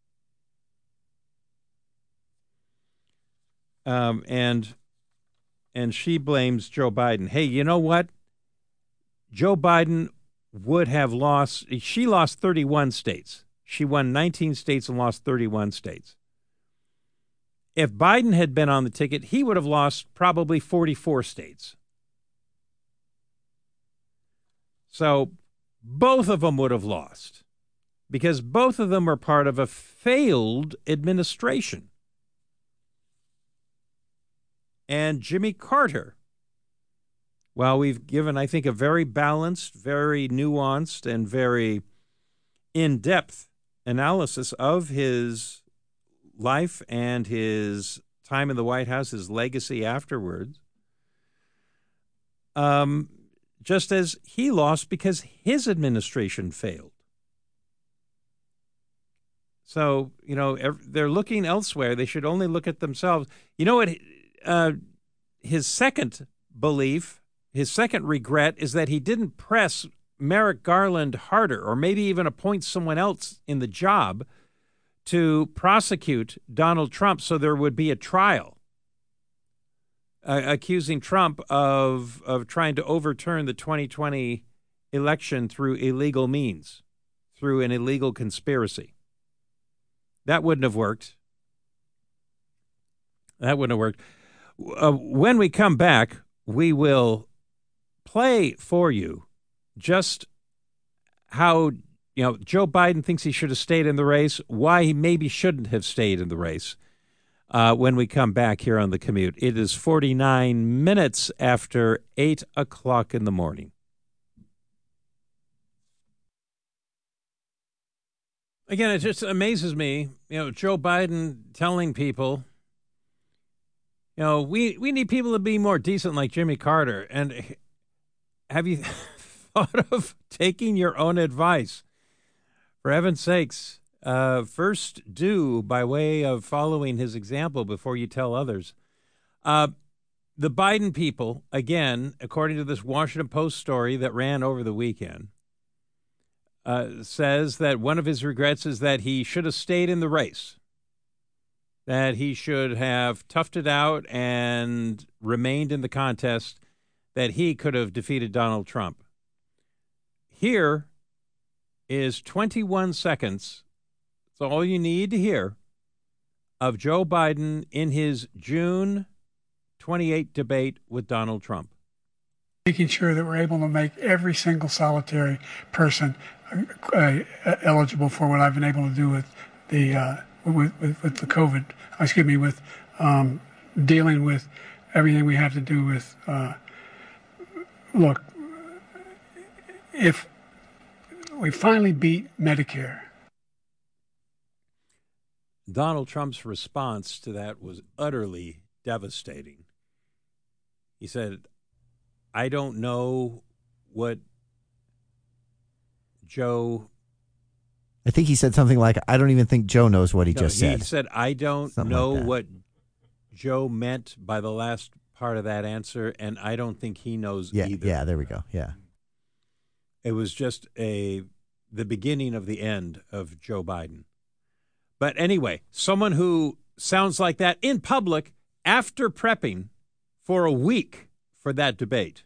Um, and and she blames Joe Biden. Hey, you know what? Joe Biden would have lost, she lost thirty-one states. She won nineteen states and lost thirty-one states. If Biden had been on the ticket, he would have lost probably forty-four states. So both of them would have lost because both of them are part of a failed administration. And Jimmy Carter, while we've given, I think, a very balanced, very nuanced, and very in-depth analysis of his life and his time in the White House, his legacy afterwards, um, just as he lost because his administration failed. So, you know, they're looking elsewhere. They should only look at themselves. You know what? Uh, his second belief, his second regret is that he didn't press Merrick Garland harder or maybe even appoint someone else in the job to prosecute Donald Trump so there would be a trial uh, accusing Trump of, of trying to overturn the twenty twenty election through illegal means, through an illegal conspiracy. That wouldn't have worked. That wouldn't have worked. Uh, when we come back, we will play for you just how, you know, Joe Biden thinks he should have stayed in the race, why he maybe shouldn't have stayed in the race uh, when we come back here on The Commute. It is forty-nine minutes after eight o'clock in the morning. Again, it just amazes me, you know, Joe Biden telling people, you know, we, we need people to be more decent like Jimmy Carter. And have you thought of taking your own advice? For heaven's sakes, uh, first do by way of following his example before you tell others. Uh, the Biden people, again, according to this Washington Post story that ran over the weekend, uh, says that one of his regrets is that he should have stayed in the race, that he should have toughed it out and remained in the contest, that he could have defeated Donald Trump. Here is twenty-one seconds. That's all you need to hear of Joe Biden in his June twenty-eighth debate with Donald Trump. Making sure that we're able to make every single solitary person uh, eligible for what I've been able to do with the uh, with, with, with the COVID. Excuse me, with um, dealing with everything we have to do with. Uh, look, if we finally beat Medicare. Donald Trump's response to that was utterly devastating. He said, I don't know what Joe... I think he said something like, I don't even think Joe knows what he no, just he said. He said, I don't something know like what Joe meant by the last part of that answer, and I don't think he knows yeah, either. Yeah, there we go. Yeah. It was just a the beginning of the end of Joe Biden. But anyway, someone who sounds like that in public after prepping for a week for that debate.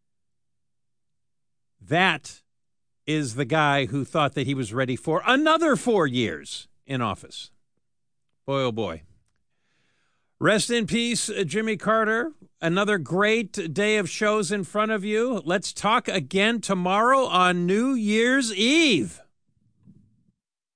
That is the guy who thought that he was ready for another four years in office. Boy, oh boy. Rest in peace, Jimmy Carter. Another great day of shows in front of you. Let's talk again tomorrow on New Year's Eve.